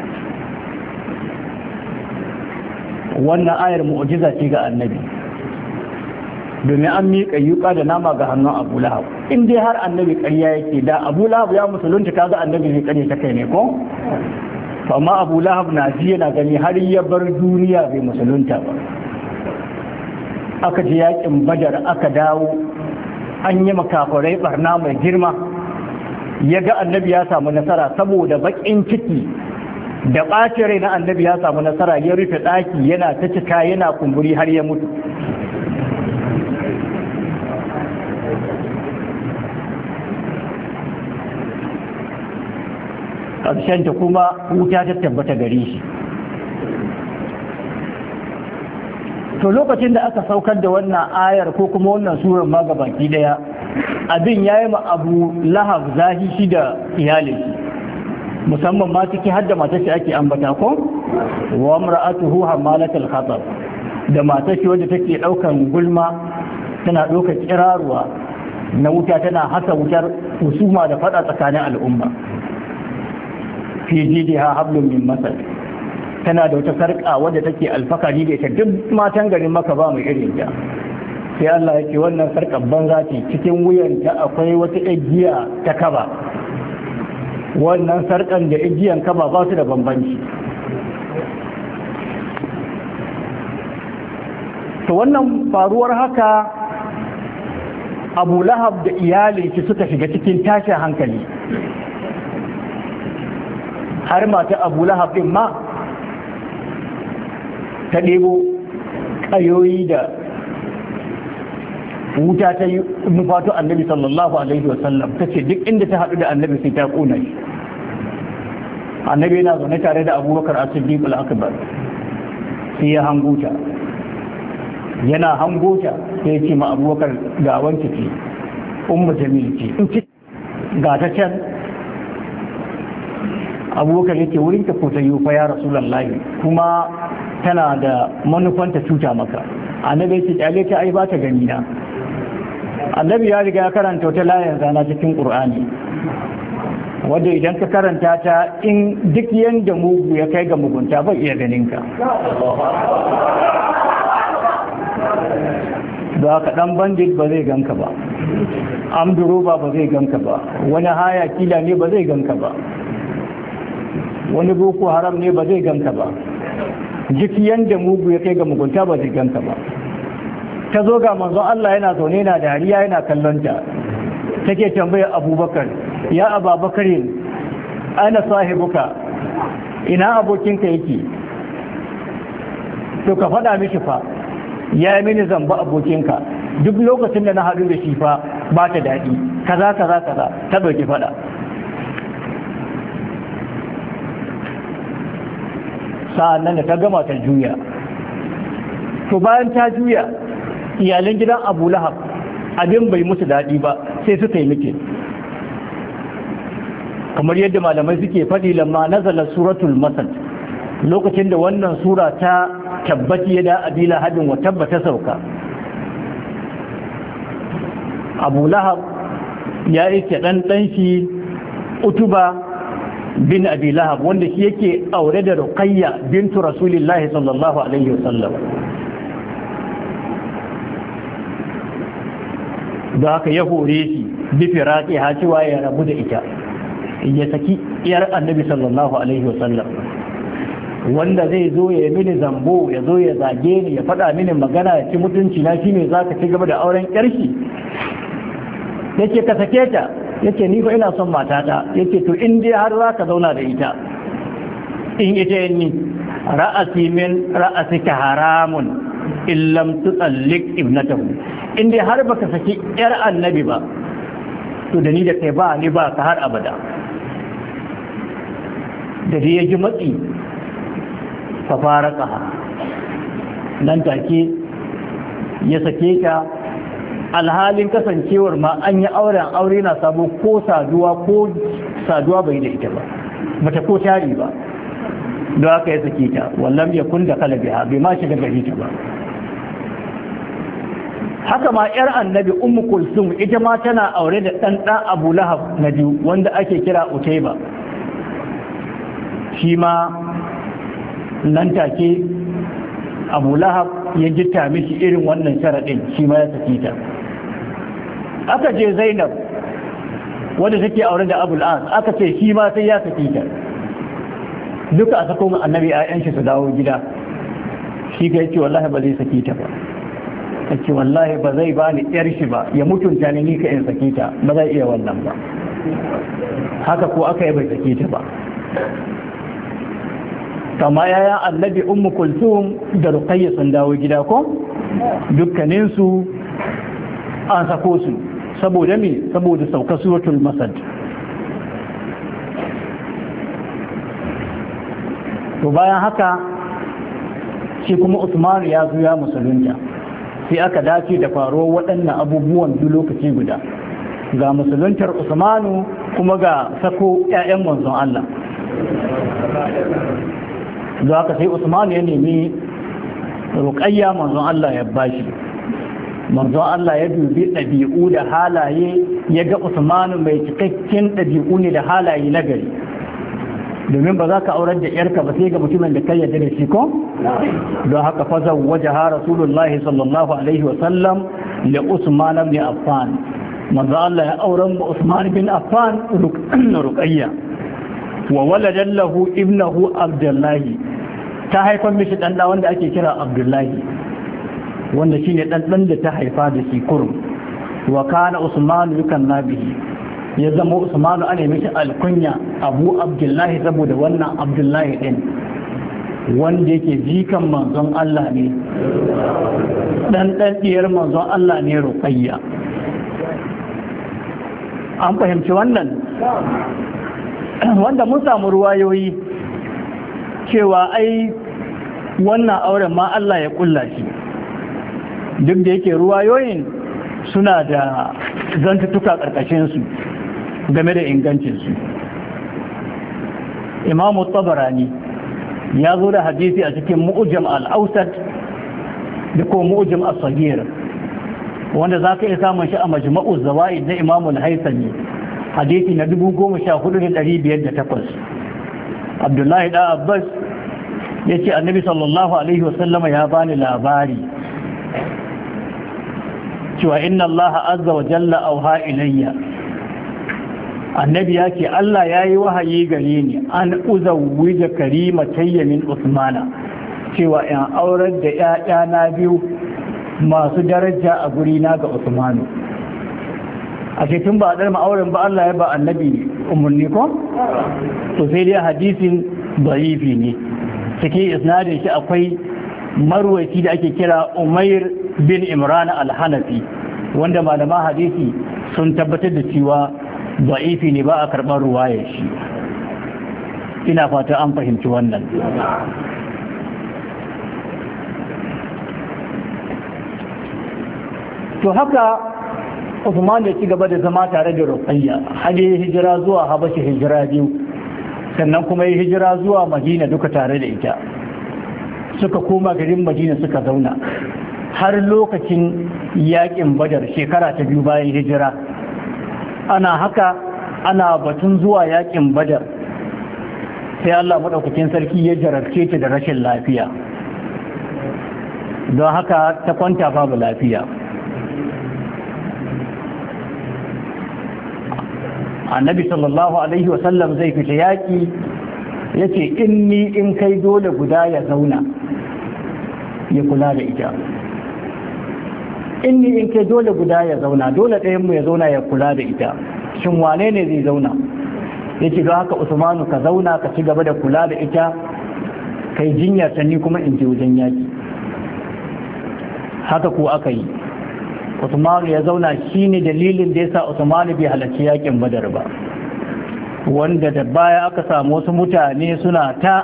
wannan ayar mu'jiza ce ga annabi, domin an miƙa yuƙa da nama ga hannun Abu Lahab. In dai har annabi ƙarya yake, da Abu Lahab ya musulunta kaga annabi zai ƙarya ta kai ne ko? Amma Abu Lahab na ji yana gani har ya bar duniya bai musulunta ba. Aka je yakin Badar aka dawo, an yi makafarai barna mai girma, ya ga annabi ya samu nasara saboda baƙin ciki da ɓacin rai na annabi ya samu nasara, ya rufe ɗaki yana ta cika yana kumburi har ya mutu. ƙarshenta kuma wuta ta tabbata gare shi. To lokacin da aka saukar da wannan ayar ko kuma wannan surar ma gabaki daya, abin ya yi ma Abu Lahab zahi shi da iyalin, musamman ma ciki hadda matar shi ake ambata ko wa mar'atuhu hamalatul khatab, da matar shi wadda take daukan gulma, tana ɗaukar kiraruwa na wuta, tana hasa wutar husuma da fada tsakanin al'umma. Fi jidiha hablum min masad, tana da wata sarƙa wadda take alfakari da ita duk matan garin Makka ba mu irin ta. Sai Allah ya ce wannan sarƙar banza ce, cikin wuyanta akwai wata igiya ta kaba. Wannan sarƙan da igiyan kaba ba su da bambanci. To wannan faruwar haka, Abu Lahab da iyalin shi suka shiga cikin tashin hankali. Har mata Abu Lahab din ma ta ɗebo ƙayoyi da wuta ta yi nufato annabi sallallahu alaihi wasallam, ta ce duk inda ta haɗu da annabi sai ta ƙuna shi. Annabi yana zaune tare da Abubakar as-Siddiq al-Akbar, sai ya hanguta yana hango ta sai ya ce ma Abubakar ga wanke ce ummu jamil ce in ci ga ta can. Abubakar yake wurin ta ko ta yi fa ya rasulullahi kuma tana da manufanta cuta maka. Annabi ya ce kyale ta ai ba ta gani na. Annabi ya riga ya karanta wata layar zana cikin Qur'ani wanda idan ka karanta ta in duk yanda mugu ya kai ga mugunta bai iya ganin ka. Da ka dan bandit ba zai ganka ba, amduroba ba zai ganka ba, wani haya kila ne ba zai ganka ba, wani boko haram ne ba zai ganka ba, duk yanda mugu ya kai ga mugunta ba zai ganka ba. Ta zo ga manzon Allah yana zaune yana dariya yana kallonta, take tambaya Abubakar, ya Ababakarin ana sahibuka, ina abokinka yake? To ka faɗa mishi fa ya yi mini zamba abokinka, duk lokacin da na haɗu da shi fa ba ta daɗi, kaza kaza kaza, ta ɗauki faɗa. Sa'an nan da ta gama ta juya. To bayan ta juya, iyalan gidan Abu Lahab abin bai musu daɗi ba sai suka yi miki. Kamar yadda malamai suke faɗi lamma nazala suratul masad, lokacin da wannan sura ta tabbati yada Abi Lahabin wa tabbata sauka. Abu Lahab ya yi ɗan shi Utuba bin Abi Lahab wanda shi yake aure da Ruqayya bintu Rasulillahi sallallahu alaihi wasallam. Da haka ya hore shi bi firaqi ha cewa ya rabu da ita, ya saki iyar Annabi sallallahu alaihi wasallam. Wanda zai zo ya yi mini zambo, ya zo ya zage ni, ya faɗa mini magana, ya ci mutunci na, shine zaka ci gaba da auren ƙarshi? Yake ka sake ta, yake ni fa ina son matata, yake to in dai har za ka zauna da ita, in ita ni ra'asi min ra'asika haramun illam tutallik ibnatahu, in dai har baka saki yar Annabi ba, to da ni da kai ba ni ba ka har abada. Da dai ya ji matsi fa faraqaha, nan take ya sake ta, alhalin kasancewar ma an yi aure na sabo ko saduwa bai da ita ba, bata ko tari ba, don haka ya sake ta. Wallam ya kun da kalabiha, bai ma shiga gari ta ba. Haka ma yar Annabi Ummu Kulsum ita ma tana aure da ɗan Abu Lahab na biyu wanda ake kira Utayba. Shi ma nan take Abu Lahab ya gitta mishi irin wannan sharaɗin, shi ma ya saki ta. Aka je Zainab wanda take aure da Abul As, aka ce shi ma sai ya saki ta. Duka a sako mu Annabi ayyan shi su dawo gida, shi ga yace wallahi ba zai saki ta ba. Yace wallahi ba zai bani yar shi ba, ya mutunta ni ka in saki ta, ba zai iya wannan ba. Haka ko aka yi bai saki ta ba. Kama yaya Annabi Ummu Kulsum da Ruqayya sun dawo gida ko? Dukkaninsu an sako su saboda me? Saboda sauka suratul Masad. To bayan haka shi kuma Usman ya zo ya musulunta, sai aka dace da faruwar waɗannan abubuwan duk lokaci guda, ga musuluntar Usmanu kuma ga sako ƴaƴan manzon Allah. Za ka sai Usman ya nemi Ruqayya, manzon Allah ya bashi. Manzon Allah ya dubi ɗabi'u da halaye, ya ga Usman mai cikakken ɗabi'u ne da halaye na gari. Domin ba za ka aurar da ‘yarka ba sai ga mutumin da kai yadda da shi ko? Don haka fazan waje ha Rasulullahi sallallahu Alaihi wasallam da Usman bin Affan. Manzon Allah ya auren ba Usman bin Affan Ruqayya. Wa waladan lahu ibnahu Abdullahi, ta haifar mishi ɗanɗa wanda ake kira Abdullahi, wanda shine ɗanɗan da ta haifa da shi kurum. Wa kana Usmanu yukanna bihi, ya zama Usmanu ana mishi alkunya Abu Abdullahi saboda wannan Abdullahi ɗin, wanda yake jikan manzon Allah ne, ɗanɗan ɗiyar manzon Allah ne Ruqayya. An fahimci wannan? Wanda mun samu ruwayoyi cewa ai wannan auren ma Allah ya kulla shi, duk da yake ruwayoyin suna da zantuttuka ƙarƙashinsu game da ingancinsu. Imamu Tabarani ya zo da hadisi a cikin Mu'jam al-Awsat da ko Mu'jam as-Saghir, wanda za ka iya samun shi a Majma'u Zawaid na Imamu al-Haythami, hadisi na 14508. Abdullahi da Abbas ya ce annabi sallallahu alaihi wasallama ya bani labari cewa inna Allah azza wa jalla auha ilayya, annabi ya ce Allah ya yi wahayi gare ni an uzawwija karimatayya min Usmana, cewa in aurar da ‘ya'yana biyu masu daraja a gurina ga Usmanu. A cikin ba a ɗar ma'aurin ba Allah ya ba annabi umarni ko? To sai dai hadisin da'ifi ne. Cikin isnadin shi akwai marwaci da ake kira Umair bin Imran al-Hanafi, wanda malaman hadisi sun tabbatar da cewa da'ifi ne, ba a karɓar ruwayar shi. Ina fata an fahimci wannan. To haka Usman ya ci gaba da zama tare da Ruqayya, har yi hijira zuwa Habashi hijira biyu, sannan kuma yi hijira zuwa Madina duka tare da ita. Suka koma garin Madina suka zauna har lokacin yakin Badar shekara ta 2 bayan hijira. Ana haka ana batun zuwa yakin Badar, sai Allah madaukakin sarki ya jarabce ta da rashin lafiya, don haka ta kwanta babu lafiya. Annabi sallallahu alaihi wasallam zai fita yaƙi, ya ce in kai dole guda ya zauna ya kula da ita, in kai dole guda ya zauna, dole ɗayanmu ya zauna ya kula da ita. Shin wane ne zai zauna? Ya ce don haka Usmanu ka zauna ka ci gaba da kula da ita, kai jinyar ta, ni kuma in je wajen yaƙi. Haka ko aka yi. Usmanu ya zauna, shi ne dalilin da ya sa Usmanu bai halarci yakin Badar ba, wanda da baya aka samu wasu mutane suna ta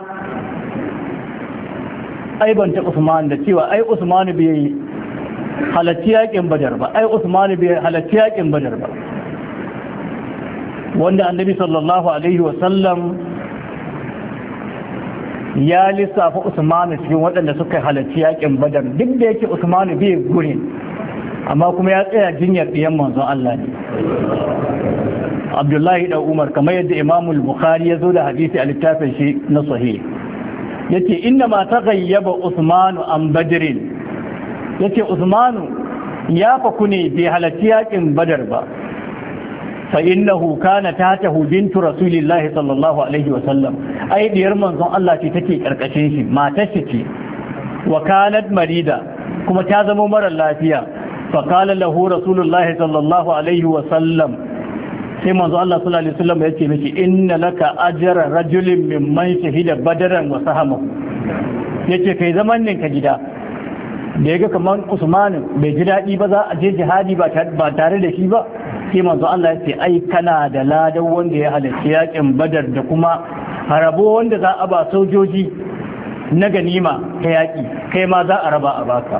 aibanta Usmanu da cewa ai Usmanu bai halarci yakin Badar ba, ai Usmanu bai halarci yakin Badar ba, wanda Annabi sallallahu alaihi wasallam ya lissafa Usmanu cikin waɗanda suka halarci yakin Badar, duk da yake Usmanu bai gurin, amma kuma ya tsaya jinyar ɗiyan manzon Allah ne. Abdullahi da Umar, kamar yadda Imamul Bukhari ya zo da hadisi a littafin shi na sahih, yace inna ma taghayyaba Usmanu an Badrin, yace Usmanu ya faku ne bai halarci yakin Badar ba, fa innahu kana tatahu bintu Rasulillahi sallallahu alaihi wa sallam, ai diyar manzon Allah ce take karkashin shi, matar shi ce, wa kanat marida, kuma ta zama mara lafiya. فقال له رسول الله صلى الله عليه وسلم sai manzo Allah sallallahu alaihi wasallam yace miki inna laka ajra rajulin mimman shahida badaran wa sahamahu, yace kai zaman nin ka gida. Da yaga kaman Usman bai ji dadi ba za a je jihadi ba tare da shi ba, sai manzo Allah yace ai kana da ladan wanda ya halarci yakin Badar da kuma harabo wanda za a ba sojoji na ganima ta yaƙi, kai ma za a raba a baka.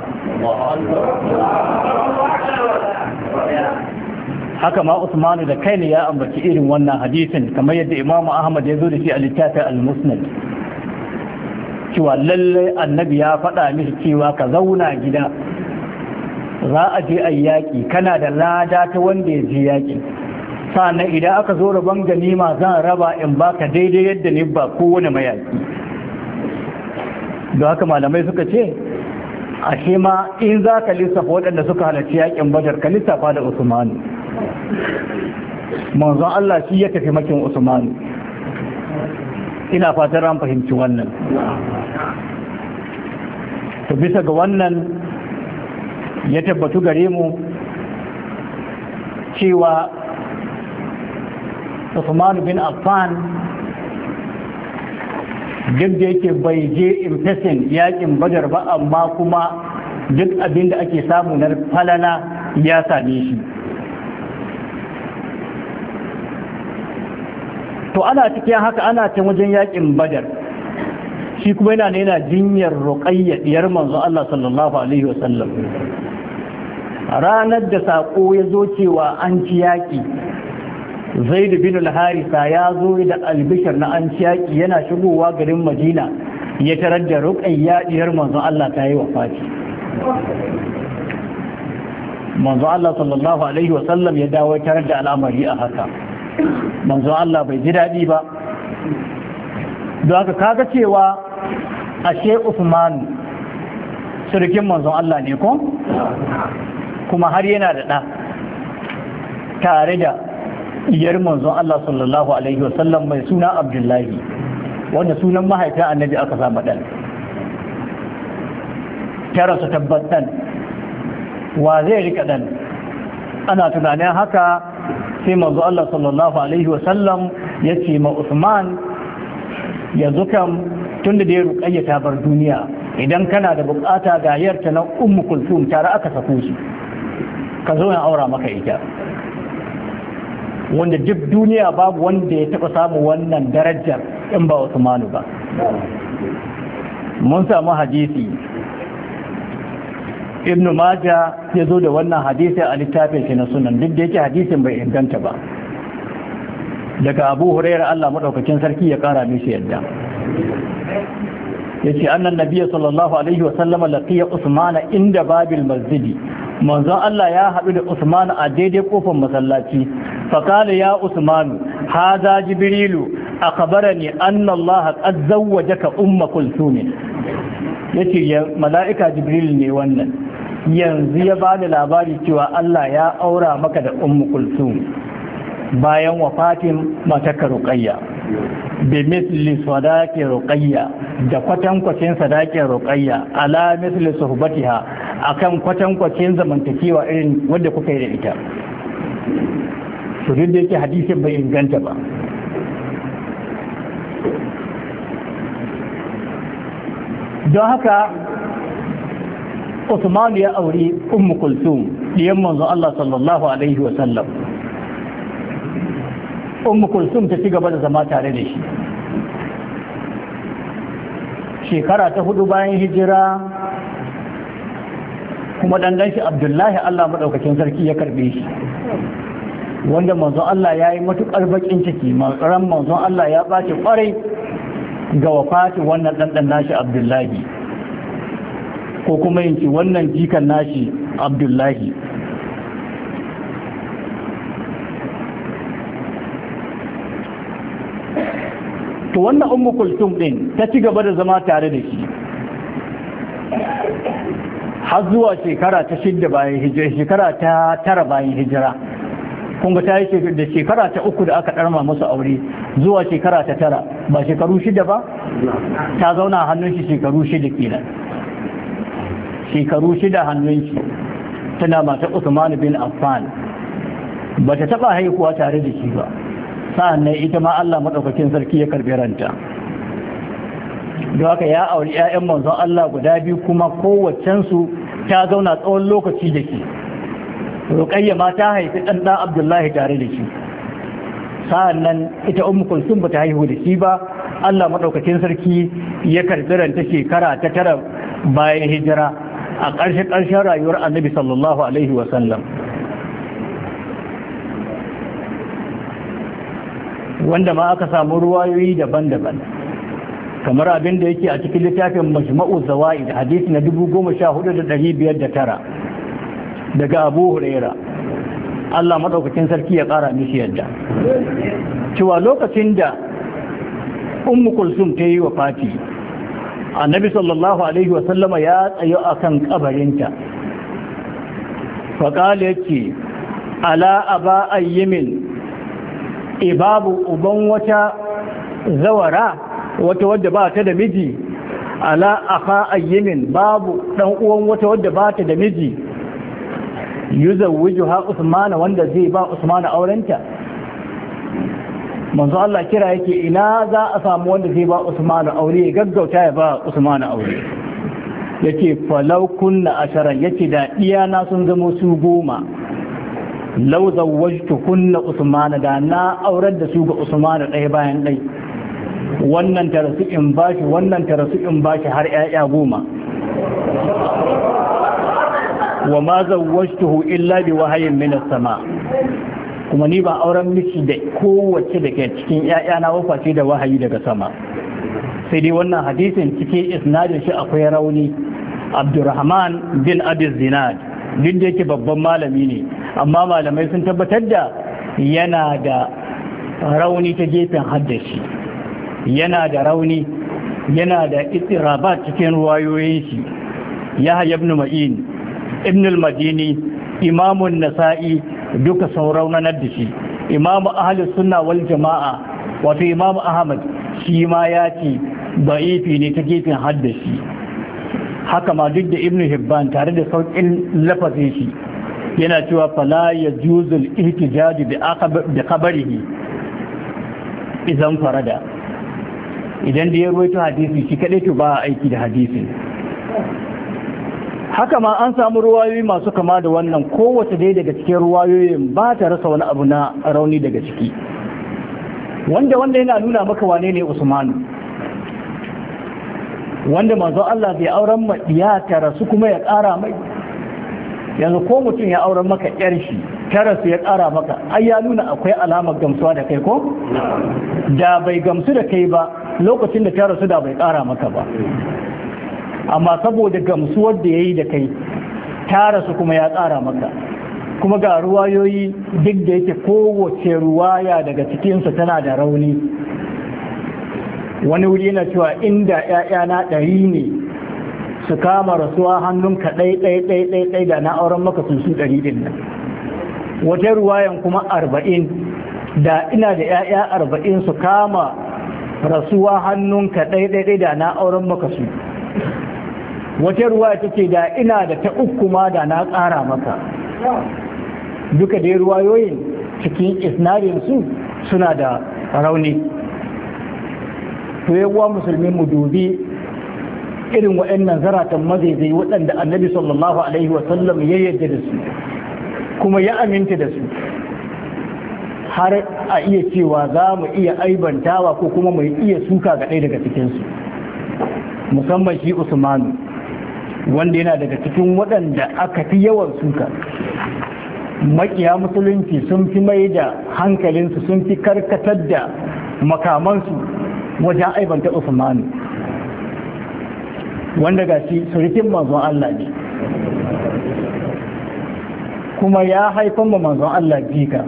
Haka ma Usmanu da kai ne ya ambaci irin wannan hadisin, kamar yadda Imam Ahmad ya zo da shi a littafin al-Musnad, cewa lallai annabi ya faɗa mishi cewa ka zauna gida, za a je a yaƙi, kana da lada ta wanda ya je yaƙi, sannan idan aka zo rabon ganima zan raba in baka daidai yadda ne ba kowane mayaƙi. Da haka malamai suka ce ashe ma in za ka lissafa waɗanda suka halarci yaƙin Badar, ka lissafa da Usmanu. Manzon Allah shi ya tafi makin Usmanu. Ina fatar an fahimci wannan. To bisa ga wannan ya tabbatu gare mu cewa Usman bin Affan duk da yake bai je impesin yakin Badar ba, amma kuma duk abin da ake samu na falala ya same shi. To ana cikin haka, ana cin wajen yakin Badar, shi kuma yana jinyar Ruqayya diyar manzo Allah sallallahu alaihi wasallam. ranar da saƙo ya zo cewa an ci yaƙi, Zaid bin al-Harisa ya zo da albishir na an ci yaƙi, yana shigowa garin Madina ya tarar da Ruqayya diyar manzon Allah ta yi wafati. Manzon Allah sallallahu alaihi wasallam ya dawo tarar da al'amari a haka. Manzon Allah bai ji daɗi ba. Don haka kaga cewa ashe Usman surukin manzon Allah ne ko? Kuma har yana da ɗa tare da iyar manzon Allah sallallahu alaihi wasallam mai suna Abdullahi, wanda sunan mahaifin annabi aka samu ɗan. Tara su tabbatan wa zai rika ɗan. Ana tunanin haka sai manzon Allah sallallahu alaihi wasallam ya ce ma Usman, yanzu kam tun da ya Ruqayya ta bar duniya, idan kana da bukata ga yarta na Ummu Kulthum tare aka sako su, ka zo in aura maka ita. Wanda duk duniya babu wanda ya taba samu wannan darajar in ba Usmanu ba. Mun samu hadisi Ibn Majah ya zo da wannan hadisi a littafin shi na sunan, duk da yake hadisin bai inganta ba, daga Abu Hurairah Allah madaukakin sarki ya kara mishi yadda yace annan nabiyyi sallallahu alaihi wa sallam laqiya Usman inda babil masjidi, manzon Allah ya haɗu da Usman a daidai kofar masallaci. Fakala ya Usman, haza Jibrilu akhbarani anna Allah qad zawwajaka Umma Kulthum. Yace ya mala'ika Jibril ne wannan, yanzu ya bada labari cewa Allah ya aura maka da Ummu Kulthum bayan wafatin matarka Ruqayya. Bi misli sadaqi Ruqayya, da kwatankwacin sadaqin Ruqayya, ala misli suhbatiha, akan kwatankwacin zamantakewa irin wanda kuka yi da ita. To duk da yake hadisin bai inganta ba. Don haka Usman ya auri Ummu Kulthum diyan manzon Allah sallallahu alaihi wa sallam. Ummu Kulthum ta ci gaba da zama tare da shi. Shekara ta 4 bayan hijira, kuma dandan shi Abdullahi Allah madaukakin sarki ya karbe shi, wanda manzon Allah ya yi matukar bakin ciki, ran manzon Allah ya bace kwarai ga wafati wannan dandan nashi Abdullahi, ko kuma yanki wannan jikan nashi Abdullahi. To wannan Ummu Kulthum din ta ci gaba da zama tare da shi har zuwa shekara ta 6 bayan hijira, shekara ta 9 bayan hijira. Kun ga ta yi da shekara ta 3 da aka ɗarma musu aure zuwa shekara ta 9, ba shekaru 6 ba? Ta zauna a hannun shi shekaru 6 kenan. Shekaru 6 hannun shi tana mata Usman bin Affan, ba ta taɓa haihuwa tare da shi ba. Sa'an nan ita ma Allah maɗaukakin sarki ya karɓi ranta. Don haka ya auri 'ya'yan manzon Allah guda biyu, kuma kowacensu ta zauna tsawon lokaci da shi. Ruqayya ma ta haifi ɗan Abdullahi tare da shi. Sa'an nan ita Ummu Kulthum ba ta haihu da shi ba. Allah maɗaukakin sarki ya karɓi ranta shekara ta 9 bayan hijira, a ƙarshen rayuwar Annabi sallallahu alaihi wa sallam. Wanda ma aka samu ruwayoyi daban-daban, kamar abin da yake a cikin littafin Majma'u Zawaid, hadisi na 14509 daga Abu Huraira, Allah madaukakin sarki ya kara mishi yadda, cewa lokacin da Ummu Kulthum ta yi wafati, Annabi sallallahu alaihi wa sallama ya tsayo akan kabarinta, faqala yace ala aba ayyimin, babu uban wata zawara, wata wadda ba ta da miji, ala aka ayyimin, babu dan uwan wata wadda ba ta da miji, yuzawwijuha Usman, wanda zai ba Usman aurenta. Manzo Allah kira yake, ina za a samu wanda zai ba Usman aure, gaggauta ya ba Usman aure. Yake falau kunna asharan, yace da iyana sun zama su 10, lau zawwajtu kunna Usman, da na aurar da su ga Usman ɗaya bayan ɗaya. Wannan tarasu in bashi, wannan tarasu in bashi, har ƴaƴa 10. wa ma zawwajtuhu illa bi wahayin min as-sama kuma ni ba auren miki da kowace da ke cikin ƴaƴana wafaci da wahayi daga sama. sai dai wannan hadisin cikin isnadin shi akwai rauni. Abdurrahman bin Abi Zinad duk da yake babban malami ne amma malamai sun tabbatar da yana da rauni ta gefen haddashi, yana da rauni, yana da itirabat cikin ruwayoyin shi. Yahya ibn Ma'in, Ibn al-Madini, Imamun Nasa'i duka sun raunanar da shi. Imamu Ahlus Sunna wal Jama'a wato Imamu Ahmad shi ma ya ce da'ifi ne ta gefen haddashi. Haka ma duk da Ibn Hibban tare da sauƙin lafazin shi yana cewa fala yajuzul ihtijaj bi khabarihi idan farada, idan da ya ruwaito hadisi shi kadai to ba aiki da hadisi. Haka ma an samu ruwayoyi masu kama da wannan, kowace dai daga cikin ruwayoyin ba ta rasa wani abu na rauni daga ciki, wanda yana nuna maka wane ne Usmanu, wanda manzo Allah bai auren ma ya ta rasu kuma ya ƙara mai. Yanzu ko mutum ya auren maka yar shi ta rasu ya ƙara maka, ai ya nuna akwai alamar gamsuwa da kai ko? Da bai gamsu da kai ba lokacin da ta rasu da bai ƙara maka ba, amma saboda gamsuwar da ya yi da kai ta rasu kuma ya ƙara maka. Kuma ga ruwayoyi duk da yake kowace ruwaya daga cikinsu tana da rauni. Wani wuri yana cewa inda ‘ya'yana 100 ne su kama rasuwa hannunka ɗai da na auren maka su 100 ɗin nan. Wata ruwayan kuma 40 da ina da ‘ya'ya 40 su kama rasuwa hannunka ɗai da na auren maka su. Wata ruwaya ta ce da ina da ta uku ma da na ƙara maka. Duka dai ruwayoyin cikin isnadin su suna da rauni. To yawa musulmi mu dubi irin waɗannan zaratan mazaizai waɗanda annabi sallallahu alaihi wasallam ya yarda da su kuma ya aminta da su, har a iya cewa za mu iya aibantawa ko kuma mu iya suka ga ɗaya daga cikinsu, musamman shi Usmanu wanda yana daga cikin waɗanda aka fi yawan suka. Makiya musulunci sun fi mai da hankalinsu, sun fi karkatar da makamansu wajen aibanta Usmanu, wanda ga shi surukin manzon Allah ne kuma ya haifan ma manzon Allah jika,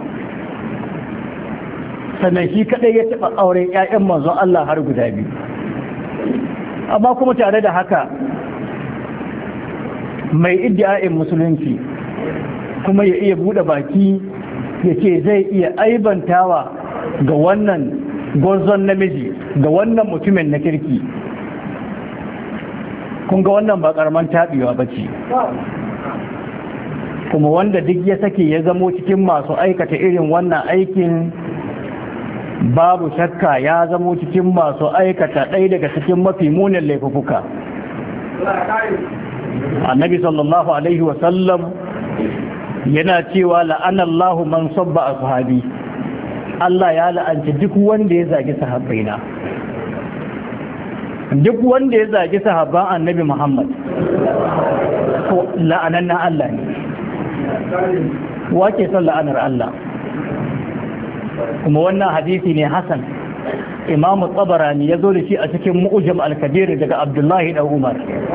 sannan shi kadai ya taɓa auren 'ya'yan manzon Allah har guda 2. Amma kuma tare da haka mai iddia'in musulunci kuma ya iya buɗe baki ya ce zai iya aibantawa ga wannan gwarzon namiji, ga wannan mutumin na kirki. Kun ga wannan ba ƙaramin taɓewa ba ce, kuma wanda duk ya sake ya zamo cikin masu aikata irin wannan aikin babu shakka ya zamo cikin masu aikata ɗaya daga cikin mafi munin laifuka. Annabi sallallahu alaihi wasallam yana cewa la'anallahu man sabba ashabi, Allah ya la'anci duk wanda ya zagi sahabbaina, duk wanda ya zagi sahabban annabi Muhammad ko la'anan na Allah ne. Wake son la'anar Allah? Kuma wannan hadisi ne hasan, Imam Tabarani ya zo da shi a cikin Mu'jam al-Kabir daga Abdullahi da Umar.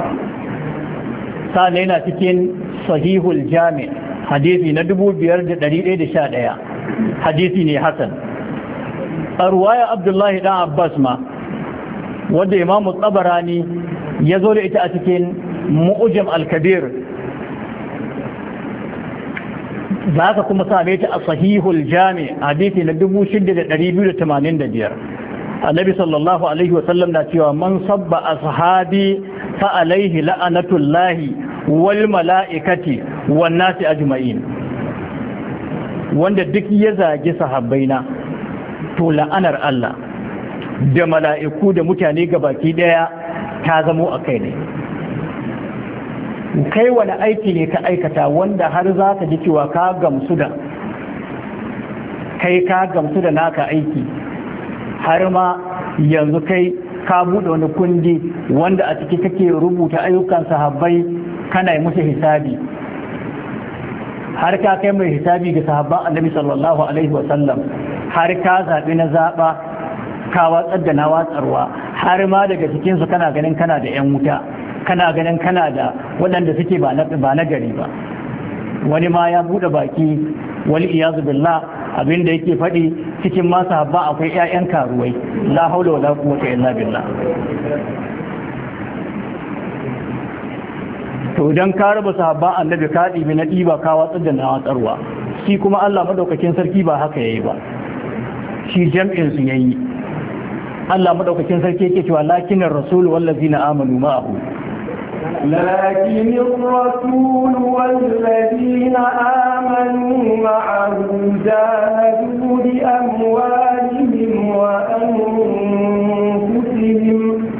Sa'an yana cikin Sahihul Jami' hadisi na 5111, hadisi ne hasan. A ruwaya Abdullahi dan Abbas ma wanda Imam Tabarani ya zo da ita a cikin Mu'jam al-Kabir, za ka kuma same ta a Sahihul Jami' hadisi na 6285. Annabi sallallahu alaihi wasallam na cewa man sabba ashabi fa alaihi la'anatullahi wal mala'ikati wan nasi ajma'in. Wanda duk ya zagi sahabbaina to la'anar Allah da mala'iku da mutane gabaki daya ta zamo a kai ne. Kai wani aiki ne ka aikata wanda har za ka ji cewa ka gamsu da naka aiki, har ma yanzu kai ka buɗe wani kundi wanda a ciki kake rubuta ayyukan sahabbai kana yi musu hisabi, har ka kai mai hisabi ga sahabban annabi sallallahu alaihi wasallam, har ka zaɓi na zaɓa ka watsar da na watsarwa, har ma daga cikinsu kana ganin kana da 'yan wuta, kana ganin kana da waɗanda suke ba na gari ba. Wani ma ya buɗe baki wal iyazu billah abinda yake faɗi cikin masu habba akwai 'ya'yan karuwai, la haula wala quwwata illa billah. To idan ka raba sahabban annabi ka ɗibi na ɗiba ka watsar da na watsarwa, shi kuma Allah madaukakin sarki ba haka yayi ba, shi jam'in su yayi. Allah madaukakin sarki yake cewa lakinar rasul wallazina amanu ma'ahu, لكن الرسول والذين آمنوا معه جاهدوا بأموالهم وأنفسهم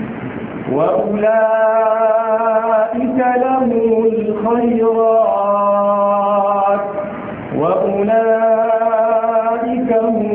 وأولئك لهم الخيرات وأولئك هم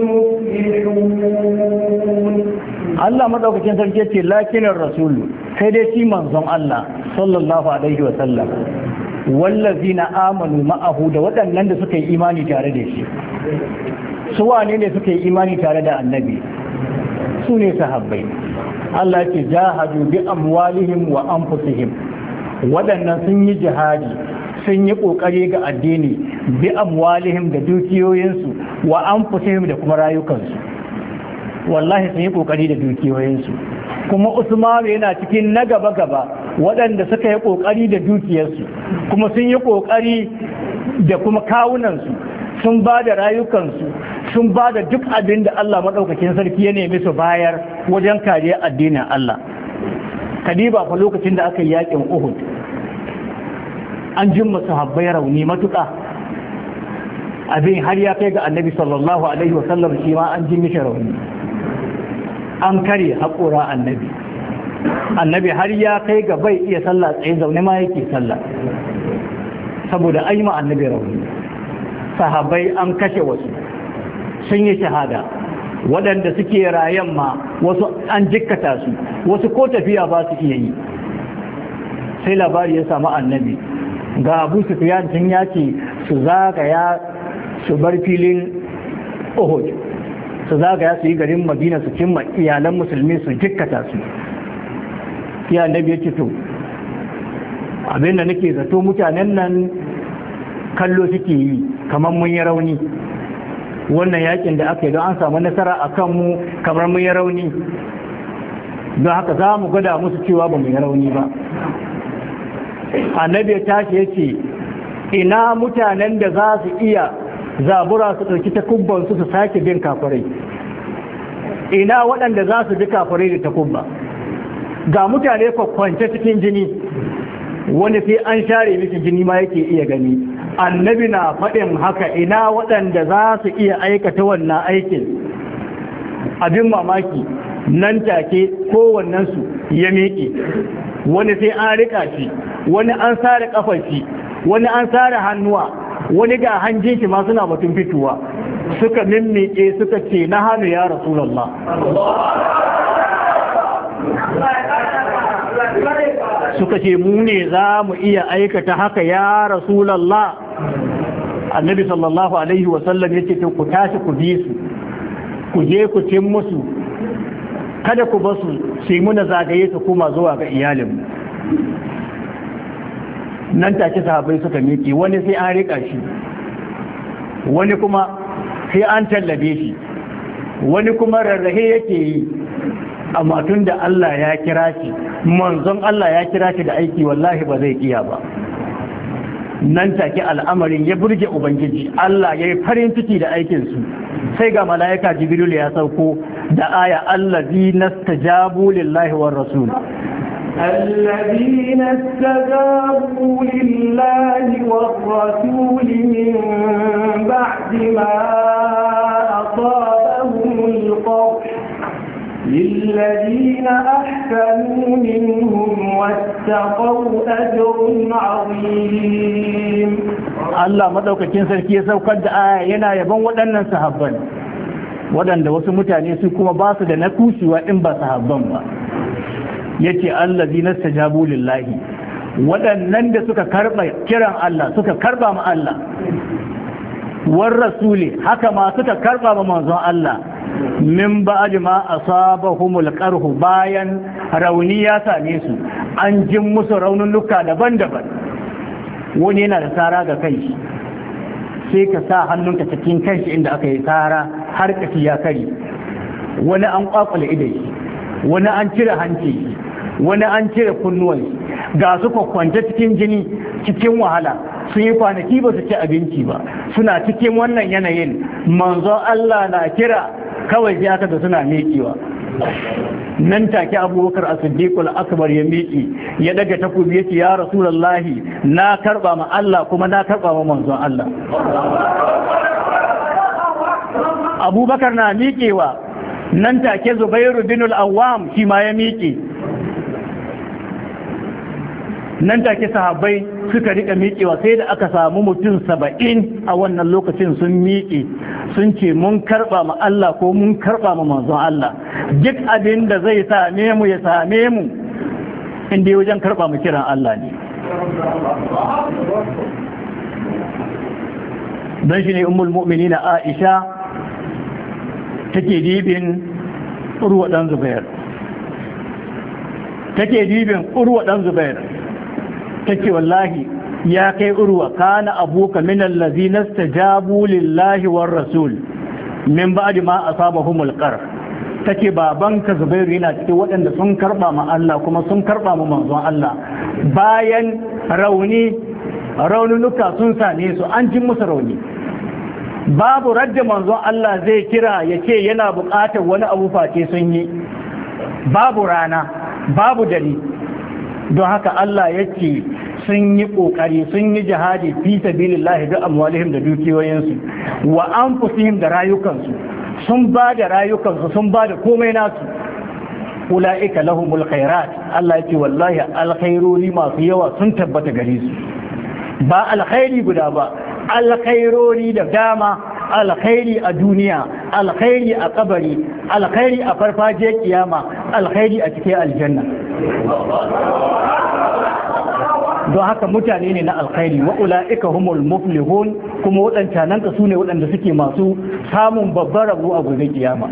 المفلحون. Allah madaukakin sarki ce lakinin rasulu sai dai shi manzon Allah sallallahu alaihi wa sallam wallazina amanu ma'ahu da waɗannan da suka yi imani tare da shi. Su wane ne suka yi imani tare da annabi? Su ne sahabbai. Allah ce jahadu bi amwalihim wa anfusihim, waɗannan sun yi jihadi, sun yi ƙoƙari ga addini bi amwalihim da dukiyoyinsu wa anfusihim da kuma rayukansu. Wallahi sun yi ƙoƙari da dukiyoyinsu, kuma Usmanu yana cikin na gaba-gaba waɗanda suka yi ƙoƙari da dukiyarsu, kuma sun yi ƙoƙari da kuma kawunansu, sun ba da rayukansu, sun ba da duk abin da Allah maɗaukakin sarki ya nemi su bayar wajen kariyar addinin Allah. Kadiba fa lokacin da aka yi yaƙin Uhud, an jimma sahabbai rauni matuƙa, abin har ya kai ga annabi sallallahu alaihi wasallam shi ma an ji mishi rauni, an kare haƙura annabi har ya kai ga bai iya sallah tsaye, zaune ma yake sallah saboda an yi ma annabi rauni. Sahabai an kashe wasu sun yi shahada, waɗanda suke rayan ma wasu an jikkata su, wasu ko tafiya ba su iya yi. Sai labari ya samu annabi ga Abu Sufyan tun ya ce su zagaya su bar filin Uhud, su zagaya su yi garin Madina su cimma iyalan musulmi su jikkata su. Ya annabi ya ce to abinda nake zato mutanen nan kallo suke yi kamar mun yi rauni, wannan yakin da aka yi don an samu nasara a kanmu kamar mun yi rauni, don haka za mu gwada musu cewa ba mu yi rauni ba. Annabi ya tashi ya ce ina mutanen da za su iya zabura su ɗauki takubbansu su sake bin kafirai, ina waɗanda za su bi kafirai da takubba? Ga mutane kwakwance cikin jini, wani sai an share miki jini ma yake iya gani. Annabi na faɗin haka, ina waɗanda za su iya aikata wannan aikin? Abin mamaki nan take kowannensu ya miƙe, wani sai an riƙa shi, wani an sare ƙafar shi, wani an sare hannuwa, wani ga hanjin shi ma suna batun fitowa. Suka mimmiƙe suka ce na hannu ya Rasulallah, suka ce mu ne za mu iya aikata haka ya Rasulallah. Annabi sallallahu alaihi wasallam ya ce ku tashi ku bi su, ku je ku cin musu, kada ku basu su yi muna zagaye su kuma zuwa ga iyalinmu. Nan take sahabbai suka miƙe, wani sai an riƙa shi, wani kuma sai an tallabe shi, wani kuma rarrahe yake yi. Amma tun da Allah ya kira shi, manzon Allah ya kira shi da aiki, wallahi ba zai iya ba. Nan take al'amarin ya burge Ubangiji, Allah ya yi farin ciki da aikinsu. Sai ga mala'ika Jibril ya sauko da aya allazi nastajabu lillahi war rasul. الذين استجابوا لله والرسول من بعد ما أصابهم القرح للذين أحسنوا منهم واتقوا أجر عظيم. Allah madaukakin sarki ya saukar da aya yana yaban waɗannan sahabban, waɗanda wasu mutane su kuma ba su da na kushewa in ba sahabban ba. Yace allazi nastajabu lillahi, waɗannan da suka karɓa kiran Allah suka karɓa ma Allah war rasuli haka ma suka karɓa ma manzon Allah min ba'd ma asabahumul qarhu bayan rauni ya same su an jin musu raununuka daban-daban wani yana da tsara ga kai sai ka sa hannunka cikin kanshi inda aka yi tsara har kashi ya kari wani an kwakwale idai wani an cire hanci wani an cire kunnuwan ga su kwakwance cikin jini cikin wahala sun yi kwanaki ba su ci abinci ba suna cikin wannan yanayin manzon Allah na kira kawai sai aka ga suna miƙewa nan take abubakar as-siddiq al-akbar ya miƙe ya daga takobi yace ya rasulullahi na karba ma Allah kuma na karba ma manzon Allah abubakar na miƙewa nan take zubairu bin al-awwam shi ma ya miƙe nan take sahabbai suka rika miƙewa sai da aka samu mutum 70 a wannan lokacin sun miƙe sun ce mun karba ma Allah ko mun karba ma manzon Allah duk abin da zai same mu ya same mu inda wajen karba mu kiran Allah ne dan shi ne ummul mu'minina Aisha take dibin Urwa dan Zubair take wallahi ya kai Urwa kana abuka min allazina istajabu lillahi war rasul min ba'di ma asabahumul qarh take babanka Zubairu yana cikin waɗanda sun karba ma Allah kuma sun karba ma manzon Allah bayan raununuka sun same su an jin musu rauni babu radda manzon Allah zai kira yake yana buƙatar wani abu face sun yi babu rana babu dare don haka Allah yake sun yi ƙoƙari sun yi jihadi fi sabilillahi da amwalihim da dukiyoyinsu wa anfusihim da rayukansu sun ba da rayukansu sun ba da komai nasu ula'ika lahumul khairat Allah yake wallahi alkhairori masu yawa sun tabbata gare su ba alkhairi guda ba alkhairori da dama alkhairi a duniya alkhairi a kabari alkhairi a farfajiyar kiyama alkhairi a cikin aljanna don haka mutane ne na alkhairi wa ula'ika humul muflihun kuma waɗancanan ka su ne waɗanda suke masu samun babbar rabu a gobe kiyama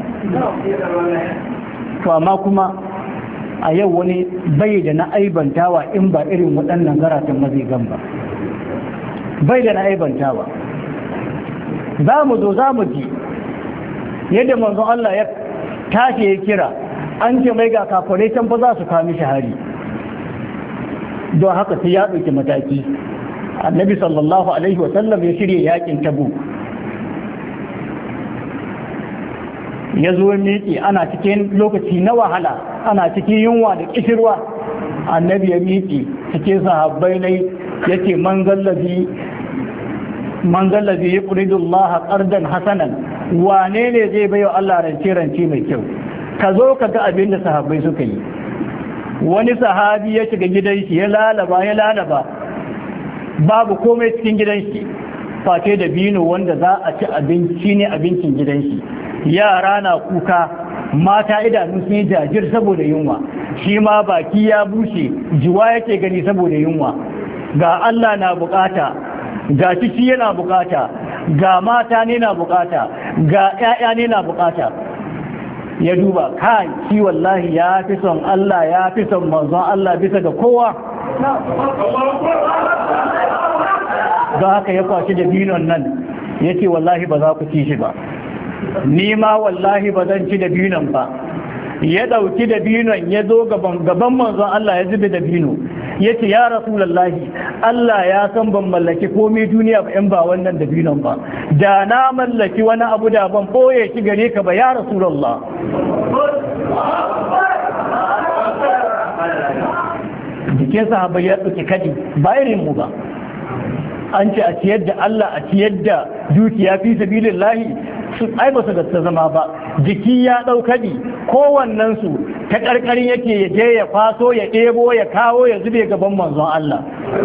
to amma kuma a yau wani bai da na aibantawa in ba irin waɗannan zaratan mazigan ba bai da na aibantawa za mu zo za mu ji yadda manzon Allah ya tashi ya kira an ce mai ga kafirai can fa za su kami shahari don haka sai ya ɗauki mataki annabi sallallahu alaihi wasallam ya shirya yakin tabu ya zo miƙe ana cikin lokaci na wahala ana cikin yunwa da ƙishirwa annabi ya miƙe cikin sahabbai ne ya ce man zallabi ya ƙuridu Allah ƙardan hasanan wane ne zai bayo Allah rance mai kyau ka zo ka ga abin da sahabbai suka yi wani sahabi ya shiga gidan shi ya lalaba babu komai cikin gidan shi face da bino wanda za a ci abinci ne abincin gidan shi yara na kuka mata idanu sun yi jajir saboda yunwa shi ma baki ya bushe jiwa yake gani saboda yunwa ga Allah na bukata ga shi yana bukata ga mata ne na bukata ga 'ya'ya ne na bukata ya duba kai shi wallahi ya fi son Allah ya fi son manzon Allah bisa ga kowa don haka ya kwashi da binon nan ya ce wallahi ba za ku ci shi ba ni ma wallahi ba zan ci da binon ba ya ɗauki da binon ya zo gaban manzon Allah ya zube da bino ya ce ya rasulallahi Allah ya san ban mallaki komai duniya ba in ba wannan da binon ba da na mallaki wani abu da ban ɓoye shi gare ka ba ya rasulallah jikin sahaba ya ɗauki kadi ba irin mu ba an ce a ciyar da Allah a ciyar da dukiya fi sabilillahi su ai ba su gasta zama ba jiki ya ɗaukadi kowannensu ta ƙarƙarin yake ya je ya kwaso ya ɗebo ya kawo ya zube gaban manzon Allah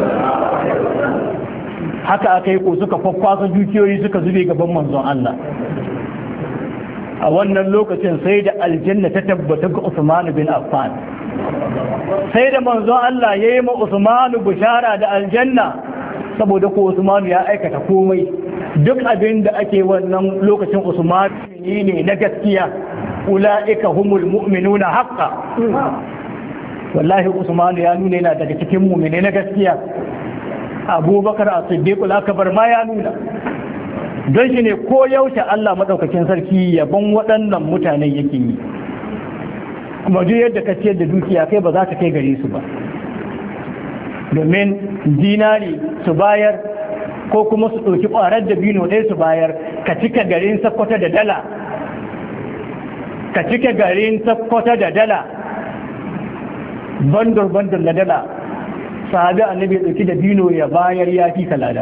haka aka yi ko suka kwakwasa dukiyoyi suka zube gaban manzon Allah a wannan lokacin sai da aljanna ta tabbata ga Usman bin Affan sai da manzon Allah ya yi ma Usmanu bishara da aljanna, saboda ko Usmanu ya aikata komai. Duk abin da ake wannan lokacin Usmanu ne na gaskiya, ula'ika humul mu'minuna haqqa. Wallahi Usmanu ya nuna yana daga cikin mu'mine na gaskiya. Abubakar as-Siddiq al-Akbar ma ya nuna. Don shi ne ko yaushe Allah madaukakin sarki yabon waɗannan mutanen yake yi. Kuma duk yadda ka ciyar da dukiya kai ba za ta kai gare su ba, domin dinari su bayar ko kuma su ɗauki ƙwarar da bino ɗaya su bayar, ka cika garin Sakkwata da dala, ka cika garin Sakkwata da dala, bandar na dala. Sahabi annabi ya ɗauki da bino ya bayar ya fi kalada.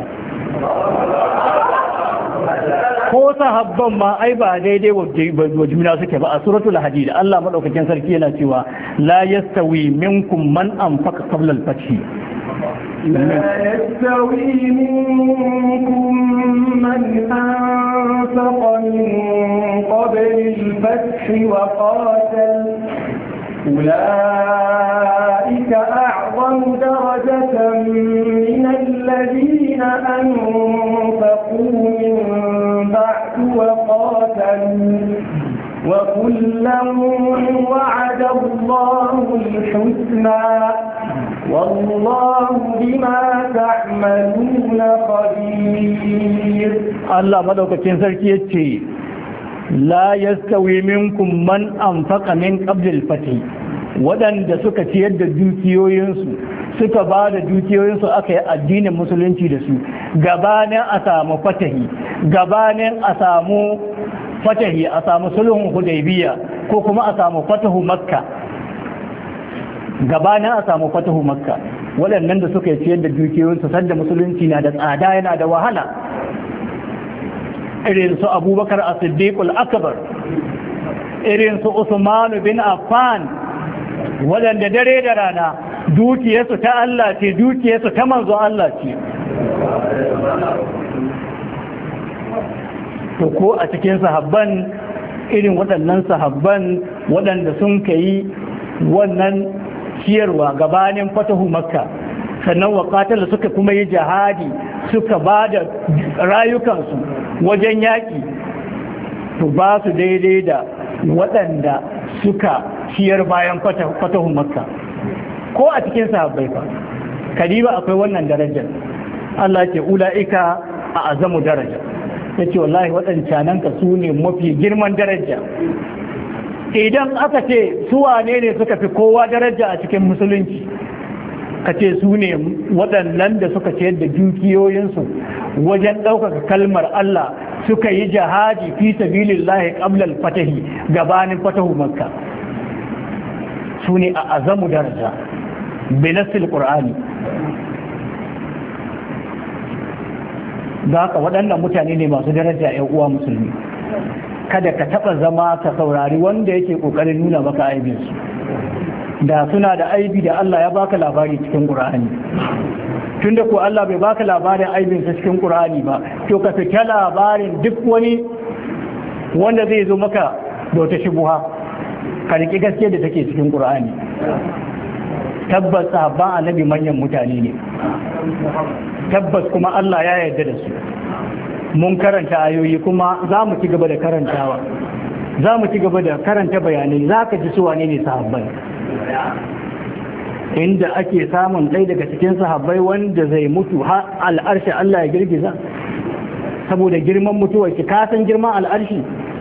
Ko sahabban ma ai ba daidai wa juna suke ba. A suratul hadid Allah madaukakin sarki yana cewa la yastawi minkum man anfaqa qabla al-fath, لا يستوي منكم من أنفق من قبل الفتح وقاتل، أولئك أعظم درجة من الذين أنفقوا من بعد وقاتلوا، وكلا وعد الله الحسنى والله بما تعملون خبير. الله مدوكتين سركي يتي لا يستوي منكم من أنفق من قبل الفتح، waɗanda suka ciyar da dukiyoyinsu suka ba da dukiyoyinsu aka yi addinin musulunci da su gabanin a samu fatahi, gabanin a samu fatahi, a samu sulhun hudaybiya ko kuma a samu fatahu makka, gabanin a samu fatahu makka. Waɗannan da suka yi ciyar da dukiyoyinsu sanda musulunci na da tsada, yana da wahala, irin su Abubakar as-Siddiq al-Akbar, irin su Usman bin Affan, waɗanda dare da rana dukiyarsu ta Allah ce, dukiyarsu ta manzo Allah ce. To ko a cikin sahabban, irin waɗannan sahabban waɗanda sun kai wannan ciyarwa gabanin fatahu makka, sannan waƙatar suka kuma yi jihadi, suka ba da rayukansu wajen yaƙi, to ba su daidai da waɗanda suka ciyar bayan fatahu makka. Ko a cikin sahabbai fa kadiba akwai wannan darajar. Allah ce ula'ika a azamu daraja, ya ce wallahi waɗancanan ka su ne mafi girman daraja. Idan aka ce su wane ne suka fi kowa daraja a cikin musulunci, ka ce su ne waɗannan da suka ciyar da dukiyoyinsu wajen ɗaukaka kalmar Allah, suka yi jihadi fi sabilillahi qabla al-fatahi, gabanin fatahu makka. Su ne a azamu daraja binasil qur'ani. da haka waɗannan mutane ne masu daraja ƴan uwa musulmi. Kada ka taɓa zama ka saurari wanda yake ƙoƙarin nuna maka aibinsu. Da suna da aibi da Allah ya baka labari cikin Qur'ani. Tunda ko Allah bai baka labarin aibinsa cikin Qur'ani ba, to ka fita labarin duk wani wanda zai zo maka da wata shubuha, ka riƙi gaskiya da take cikin Qur'ani. Tabbas sahabban annabi manyan mutane ne, tabbas kuma Allah ya yarda da su. Mun karanta ayoyi kuma za mu ci gaba da karantawa, za mu ci gaba da karanta bayanai, za ka ji su wane ne sahabbai, inda ake samun ɗaya daga cikin sahabbai wanda zai mutu har al'arshi Allah ya girgiza saboda girman mutuwar ki. Ka san girman al'arshi?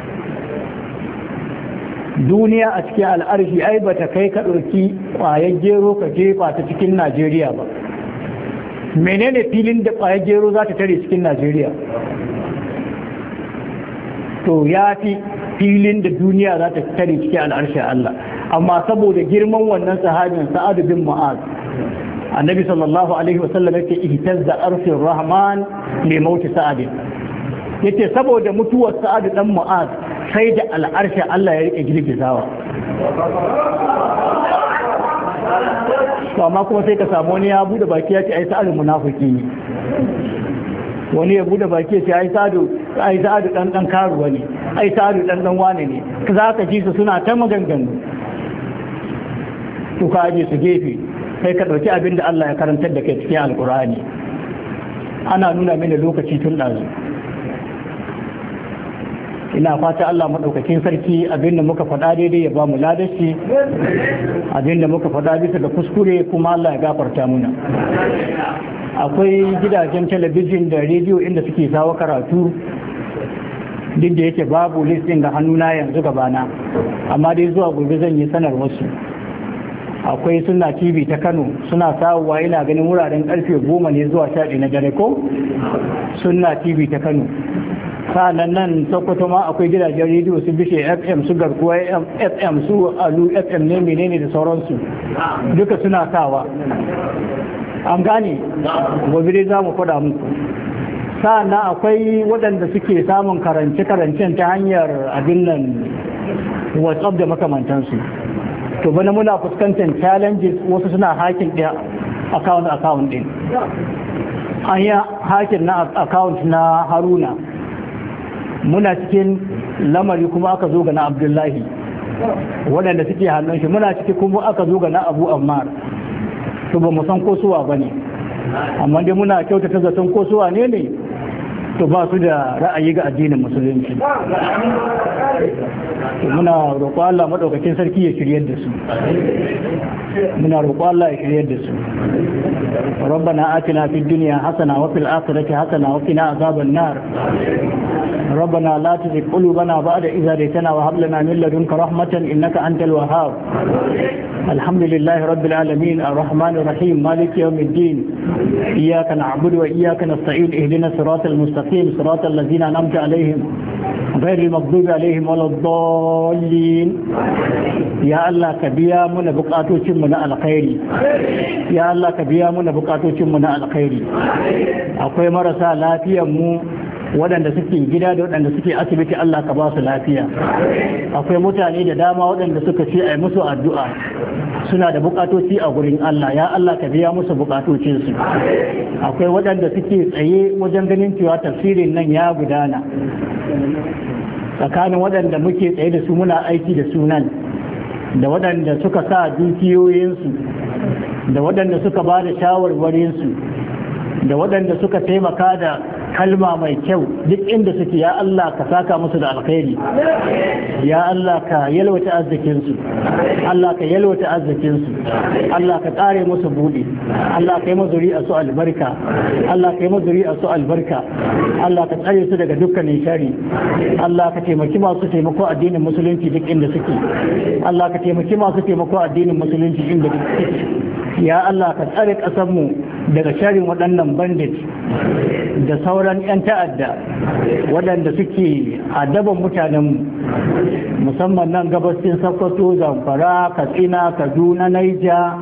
Duniya a cikin al'arshi ai ba ta kai ka ɗauki ƙwayar gero ka jefa ta cikin Najeriya ba. Menene filin da ƙwayar gero za ta tare cikin Najeriya? To ya fi filin da duniya za ta tare cikin al'arshi Allah. Amma saboda girman wannan sahabin Sa'ad bin Mu'az, annabi sallallahu alaihi wasallam yake ihtazza arshir rahman li mauti Sa'ad. Yace saboda mutuwar Sa'ad dan Mu'az sai da al'arshi Allah ya rike girgizawa. To amma kuma sai ka samu wani ya bude baki ya ce ai Sa'ad munafiki ne, wani ya bude baki ya ce ai Sa'ad dan karuwa ne, ai Sa'ad dan wane ne. Za ka ji su suna ta maganganu. to ka aje su gefe sai ka ɗauki abin da Allah ya karantar da kai cikin alkur'ani. Ana nuna mini lokaci tun ɗazu. Ina fata Allah maɗaukakin sarki abinda muka faɗa daidai ya ba mu ladashi, abinda muka faɗa bisa ga kuskure kuma Allah ya gafarta muna. Akwai gidajen talabijin da rediyo inda suke sawa karatu, duk da yake babu listin ga hannuna yanzu gabana, amma dai zuwa gobe zan yi sanar wasu. Akwai Sunna TV ta Kano suna sawowa, ina ganin wuraren karfe 10 ne zuwa 11 na dare ko Sunna TV ta Kano. Sa'annan nan Sokoto ma akwai gidajen rediyo su Bishe FM, su Garkuwa FM, su Alu FM ne menene da sauransu, duka suna sawa. An gane gobe dai za mu faɗa muku. Sa'annan akwai waɗanda suke samun karance-karancen ta hanyar abin nan WhatsApp da makamantansu. To bana muna fuskantar challenges, wasu suna hakin ɗaya account ɗin. An yi hakin na account na Haruna, muna cikin lamari kuma aka zo ga na Abdullahi, waɗanda suke hannun shi muna ciki kuma aka zo ga na Abu Ammar. To ba mu san ko suwa ba ne, amma dai muna kyautata zaton ko suwa ne to ba su da ra'ayi ga addinin musulunci. Muna roƙo Allah maɗaukakin sarki ya shiryar da su, muna roƙo Allah ya shiryar da su. ربنا آتنا في الدنيا حسنة وفي الآخرة حسنة وقنا عذاب النار. ربنا لا تزغ قلوبنا بعد إذ هديتنا وهب لنا من لدنك رحمة إنك أنت الوهاب. الحمد لله رب العالمين الرحمن الرحيم مالك يوم الدين إياك نعبد وإياك نستعين اهدنا الصراط المستقيم صراط الذين أنعمت عليهم غير المغضوب عليهم ولا الضالين. يا الله كبيا من بقاتوچin mu na alkhairi, ya Allah ka biya mana bukatocin mu na alkhairi. Akwai marasa lafiyar mu waɗanda suke gida da waɗanda suke asibiti, Allah ka ba su lafiya. Akwai mutane da dama waɗanda suka ce ai musu addu'a, suna da bukatoci a gurin Allah, ya Allah ka biya musu bukatocinsu. Akwai waɗanda suke tsaye wajen ganin cewa tafsirin nan ya gudana, tsakanin waɗanda muke tsaye da su muna aiki da sunan, da waɗanda suka sa dukiyoyinsu, da waɗanda suka ba da shawarwarinsu, da waɗanda suka taimaka da kalma mai kyau duk inda suke, ya Allah ka saka musu da alkhairi, ya Allah ka yalwata arzikinsu, Allah ka yalwata arzikinsu, Allah ka tsare musu buɗe, Allah ka yi mazuri a su albarka, Allah ka yi mazuri a su albarka, Allah ka tsare su daga dukkanin shari, Allah ka taimaki masu taimako addinin musulunci duk inda suke, Allah ka taimaki masu taimako addinin musulunci inda duk suke, ya Allah ka tsare ƙasarmu daga sharin waɗannan bandit da sauran 'yan ta'adda waɗanda suke adaban mutanenmu, musamman nan gabashin Sokoto, Zamfara, Katsina, Kaduna, Naija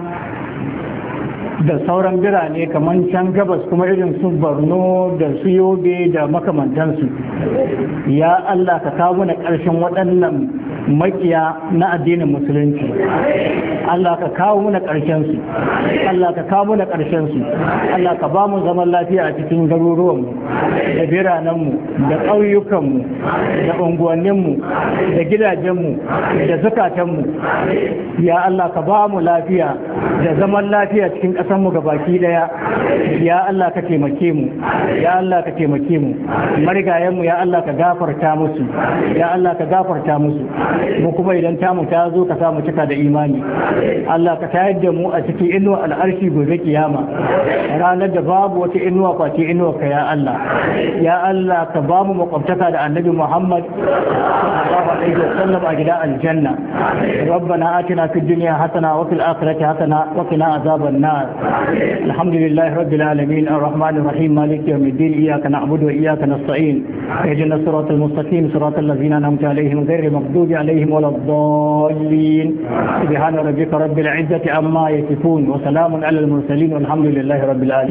da sauran birane kamar can gabas kuma irin su Borno da su Yobe da makamantansu. Ya Allah ka kawo mana ƙarshen waɗannan makiya na addinin musulunci, Allah ka kawo mana ƙarshen su, Allah ka kawo mana ƙarshen su, Allah ka ba mu zaman lafiya a cikin garuruwanmu da biranenmu da ƙauyukanmu da unguwanninmu da gidajenmu da zukatanmu. Ya Allah ka ba mu lafiya da zaman lafiya cikin ƙasarmu gabaki daya. Ya Allah ka taimake mu, ya Allah ka taimake mu, marigayenmu ya Allah ka gafarta musu, ya Allah ka gafarta musu, mu kuma idan tamu ta zo ka samu cika da imani. Allah ka tayar da mu a cikin inuwa al'arshi gobe kiyama, ranar da babu wata inuwa face inuwa ka, ya Allah. Ya Allah ka ba mu makwabtaka da annabi Muhammad sallallahu alaihi wasallam a gidan aljanna. ربنا آتنا في الدنيا حسنة وفي الآخرة حسنة وقنا عذاب النار. الحمد لله رب العالمين الرحمن الرحيم مالك يوم الدين إياك نعبد وإياك نستعين اهدنا الصراط المستقيم صراط الذين أنعمت عليهم غير المغضوب عليهم ولا الضالين. سبحان ربك رب العزة عما يصفون وسلام على المرسلين والحمد لله رب العالمين.